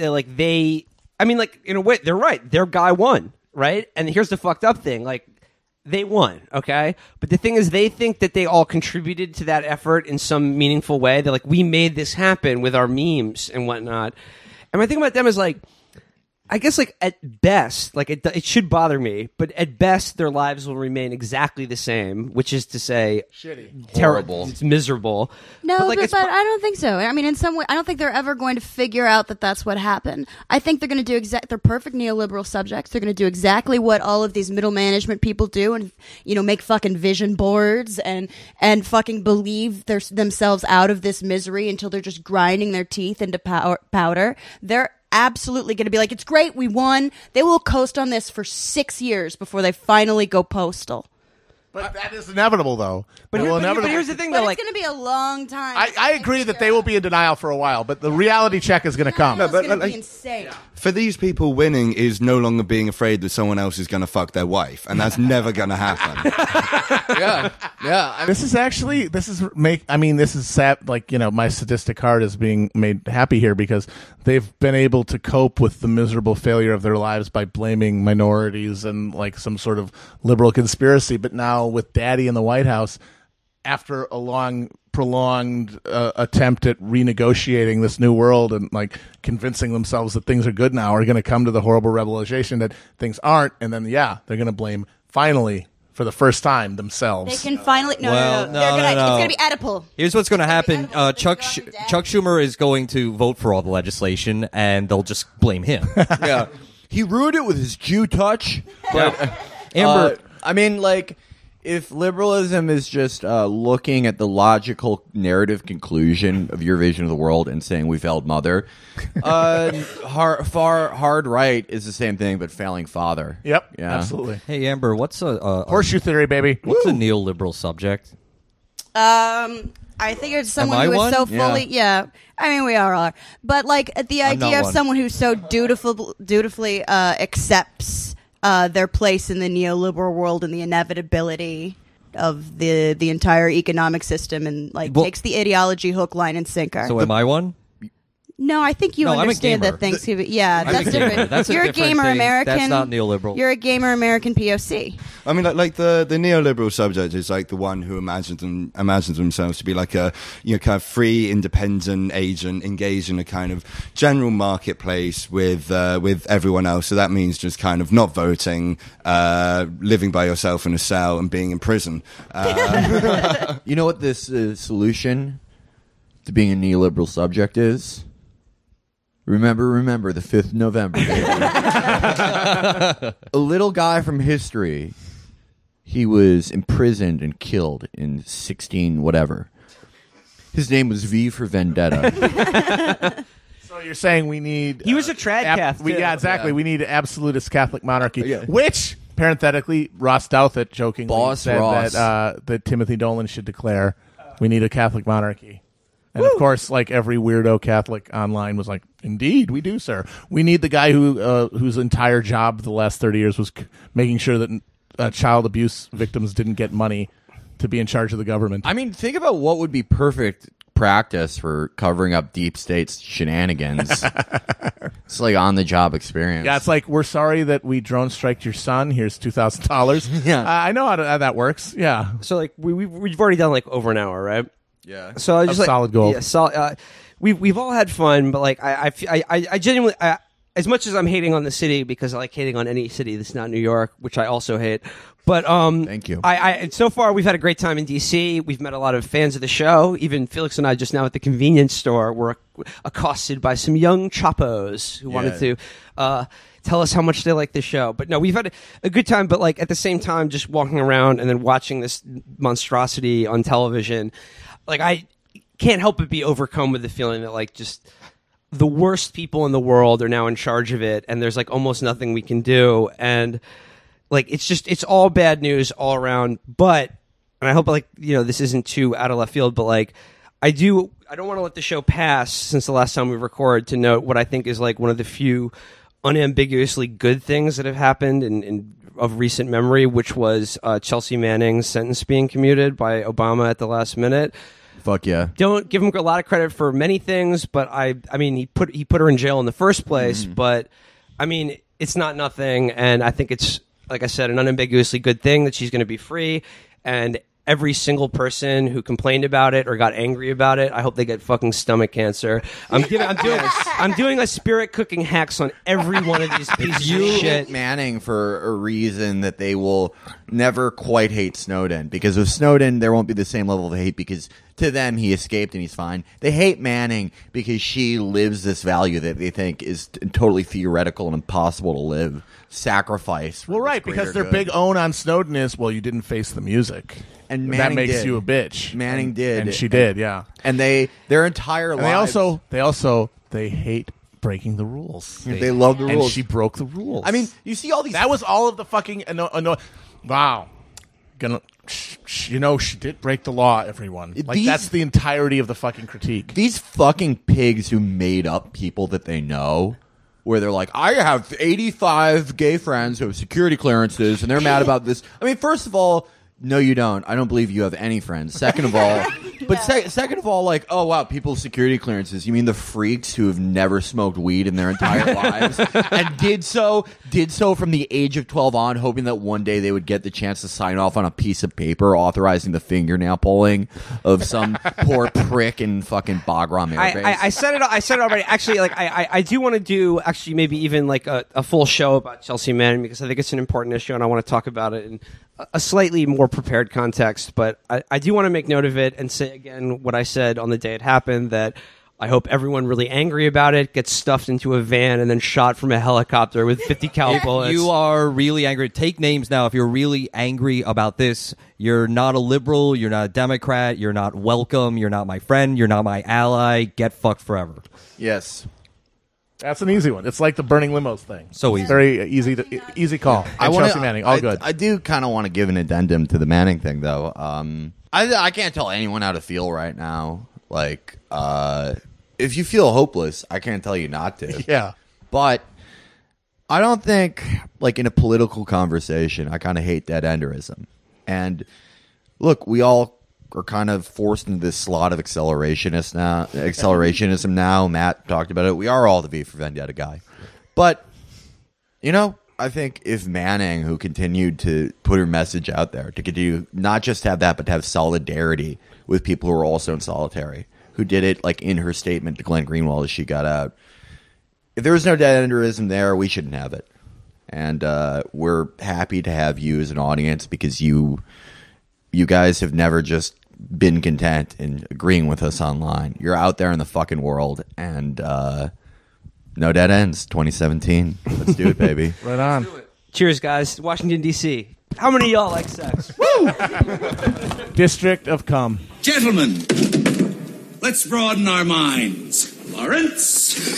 Speaker 1: in a way, they're right. Their guy won, right? And here's the fucked up thing. Like, they won, okay? But the thing is, they think that they all contributed to that effort in some meaningful way. They're like, we made this happen with our memes and whatnot. And my thing about them is, like, I guess, like, at best, like, it should bother me, but at best, their lives will remain exactly the same, which is to say,
Speaker 7: shitty,
Speaker 6: terrible,
Speaker 1: it's miserable.
Speaker 5: No,
Speaker 1: but
Speaker 5: I don't think so. I mean, in some way, I don't think they're ever going to figure out that that's what happened. I think they're going to do they're perfect neoliberal subjects. They're going to do exactly what all of these middle management people do, and make fucking vision boards and fucking believe themselves out of this misery until they're just grinding their teeth into powder. They're absolutely going to be like, it's great, we won. They will coast on this for 6 years before they finally go postal.
Speaker 7: But that is inevitable, though.
Speaker 1: But here's the thing, though.
Speaker 5: It's going to be a long time.
Speaker 7: I agree that they will be in denial for a while, but the reality check is going to come.
Speaker 5: It's going to be insane.
Speaker 8: For these people, winning is no longer being afraid that someone else is going to fuck their wife, and that's never going to happen.
Speaker 6: Yeah.
Speaker 7: This is sad. Like, my sadistic heart is being made happy here because they've been able to cope with the miserable failure of their lives by blaming minorities and like some sort of liberal conspiracy. But now with Daddy in the White House, after a long, prolonged attempt at renegotiating this new world and like convincing themselves that things are good now, are going to come to the horrible revelation that things aren't, and then they're going to blame finally, for the first time, themselves.
Speaker 5: They can finally no. It's going to be Oedipal.
Speaker 4: Here's what's going to happen. Chuck Schumer is going to vote for all the legislation, and they'll just blame him.
Speaker 6: Yeah, he ruined it with his Jew touch. But
Speaker 4: Amber,
Speaker 6: I mean, like, if liberalism is just looking at the logical narrative conclusion of your vision of the world and saying we failed mother, hard right is the same thing but failing father.
Speaker 7: Yep,
Speaker 6: yeah,
Speaker 7: absolutely.
Speaker 4: Hey, Amber, what's a
Speaker 7: horseshoe theory, baby?
Speaker 4: What's a neoliberal subject?
Speaker 5: I think it's someone who is so fully, yeah. I mean, we all are, but like the idea of someone who so dutifully accepts their place in the neoliberal world and the inevitability of the entire economic system, and like takes the ideology hook, line, and sinker.
Speaker 4: So am I one?
Speaker 5: No, I think you
Speaker 4: No, I'm a
Speaker 5: understand
Speaker 4: gamer.
Speaker 5: that Thanksgiving. Yeah,
Speaker 4: I'm
Speaker 5: that's
Speaker 4: a gamer.
Speaker 5: different.
Speaker 4: That's a
Speaker 5: You're a
Speaker 4: different
Speaker 5: gamer
Speaker 4: thing.
Speaker 5: American.
Speaker 4: That's not neoliberal.
Speaker 5: You're a gamer American POC.
Speaker 8: I mean, like the neoliberal subject is like the one who imagines themselves to be like a kind of free, independent agent engaged in a kind of general marketplace with everyone else. So that means just kind of not voting, living by yourself in a cell, and being in prison.
Speaker 6: You know what this solution to being a neoliberal subject is? Remember the 5th of November. A little guy from history. He was imprisoned and killed in 16 whatever. His name was V for Vendetta.
Speaker 7: So you're saying we need...
Speaker 1: He was a trad Cath, too.
Speaker 7: Yeah, exactly.
Speaker 1: Yeah.
Speaker 7: We need absolutist Catholic monarchy,
Speaker 6: Yeah.
Speaker 7: which, parenthetically, Ross Douthat jokingly
Speaker 6: Boss
Speaker 7: said
Speaker 6: Ross.
Speaker 7: that Timothy Dolan should declare we need a Catholic monarchy. And, of course, like every weirdo Catholic online was like, indeed, we do, sir. We need the guy whose entire job the last 30 years was making sure that child abuse victims didn't get money to be in charge of the government.
Speaker 6: I mean, think about what would be perfect practice for covering up deep state's shenanigans. It's like on-the-job experience.
Speaker 7: Yeah, it's like, we're sorry that we drone striked your son. Here's $2,000.
Speaker 6: Yeah.
Speaker 7: I know how that works. Yeah.
Speaker 1: So like we've already done like over an hour, right?
Speaker 6: Yeah.
Speaker 1: So I just like
Speaker 7: solid gold.
Speaker 1: Yeah, we've all had fun, but like I genuinely as much as I'm hating on the city because I like hating on any city that's not New York, which I also hate. But
Speaker 6: thank you.
Speaker 1: I so far we've had a great time in DC. We've met a lot of fans of the show. Even Felix and I just now at the convenience store were accosted by some young chapos who wanted to tell us how much they like the show. But no, we've had a good time. But like at the same time, just walking around and then watching this monstrosity on television, like I can't help but be overcome with the feeling that like just the worst people in the world are now in charge of it, and there's like almost nothing we can do. And like it's all bad news all around. But and I hope like this isn't too out of left field, but like I don't want to let the show pass since the last time we recorded to note what I think is like one of the few unambiguously good things that have happened in of recent memory, which was Chelsea Manning's sentence being commuted by Obama at the last minute.
Speaker 6: Fuck yeah.
Speaker 1: Don't give him a lot of credit for many things, but I mean he put her in jail in the first place, but I mean it's not nothing, and I think it's, like I said, an unambiguously good thing that she's going to be free. And every single person who complained about it or got angry about it, I hope they get fucking stomach cancer. I'm doing a spirit cooking hacks on every one of these pieces of shit.
Speaker 6: Manning for a reason that they will never quite hate Snowden, because with Snowden there won't be the same level of hate because to them he escaped and he's fine. They hate Manning because she lives this value that they think is totally theoretical and impossible to live. Sacrifice.
Speaker 7: Well, right, because their big own on Snowden is, well, you didn't face the music.
Speaker 6: And
Speaker 7: that
Speaker 6: Manning
Speaker 7: makes
Speaker 6: did.
Speaker 7: you a bitch.
Speaker 6: Manning did.
Speaker 7: And she did, yeah.
Speaker 6: And their entire
Speaker 7: And
Speaker 6: lives.
Speaker 7: they hate breaking the rules.
Speaker 6: They love the rules.
Speaker 7: And she broke the rules.
Speaker 6: I mean, you see all these.
Speaker 7: That was all of the fucking. Wow. She did break the law, everyone. Like, that's the entirety of the fucking critique.
Speaker 6: These fucking pigs who made up people that they know, where they're like, I have 85 gay friends who have security clearances, and they're mad about this. I mean, first of all, no, you don't. I don't believe you have any friends. Second of all, second of all, like, oh wow, people with security clearances. You mean the freaks who have never smoked weed in their entire lives and did so from the age of 12 on, hoping that one day they would get the chance to sign off on a piece of paper authorizing the fingernail pulling of some poor prick in fucking Bagram Air Base.
Speaker 1: I said it already. Actually, like I do want to do actually maybe even like a full show about Chelsea Manning because I think it's an important issue and I want to talk about it in a slightly more prepared context. But I do want to make note of it and say again what I said on the day it happened, that I hope everyone really angry about it gets stuffed into a van and then shot from a helicopter with 50 cal bullets.
Speaker 4: You are really angry. Take names now. If you're really angry about this, you're not a liberal, you're not a Democrat, you're not welcome, you're not my friend, you're not my ally. Get fucked forever.
Speaker 6: Yes.
Speaker 7: That's an easy one. It's like the burning limos thing.
Speaker 4: So easy.
Speaker 7: Very easy call. And Chelsea Manning, all good.
Speaker 6: I do kind of want to give an addendum to the Manning thing, though. I can't tell anyone how to feel right now. Like, if you feel hopeless, I can't tell you not to.
Speaker 7: Yeah.
Speaker 6: But I don't think, like, in a political conversation, I kind of hate dead enderism. And look, we all are kind of forced into this slot of accelerationism now. Matt talked about it. We are all the V for Vendetta guy. But, I think if Manning, who continued to put her message out there, to continue not just have that, but to have solidarity with people who are also in solitary, who did it like in her statement to Glenn Greenwald as she got out. If there was no dead enderism there, we shouldn't have it. And we're happy to have you as an audience because you guys have never just been content in agreeing with us online. You're out there in the fucking world, and no dead ends, 2017. Let's do it, baby.
Speaker 7: Right on.
Speaker 1: Cheers, guys. Washington, D.C. How many of y'all like sex?
Speaker 7: Woo! District of Cum.
Speaker 16: Gentlemen, let's broaden our minds. Lawrence?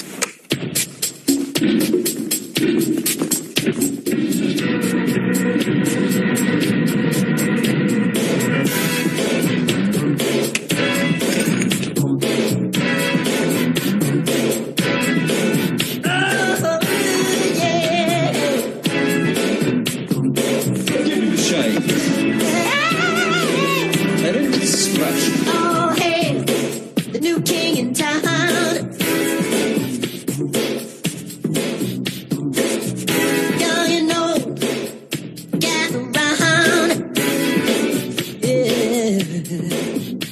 Speaker 17: Oh, hey, the new king in town. Young and old, gather round. Yeah.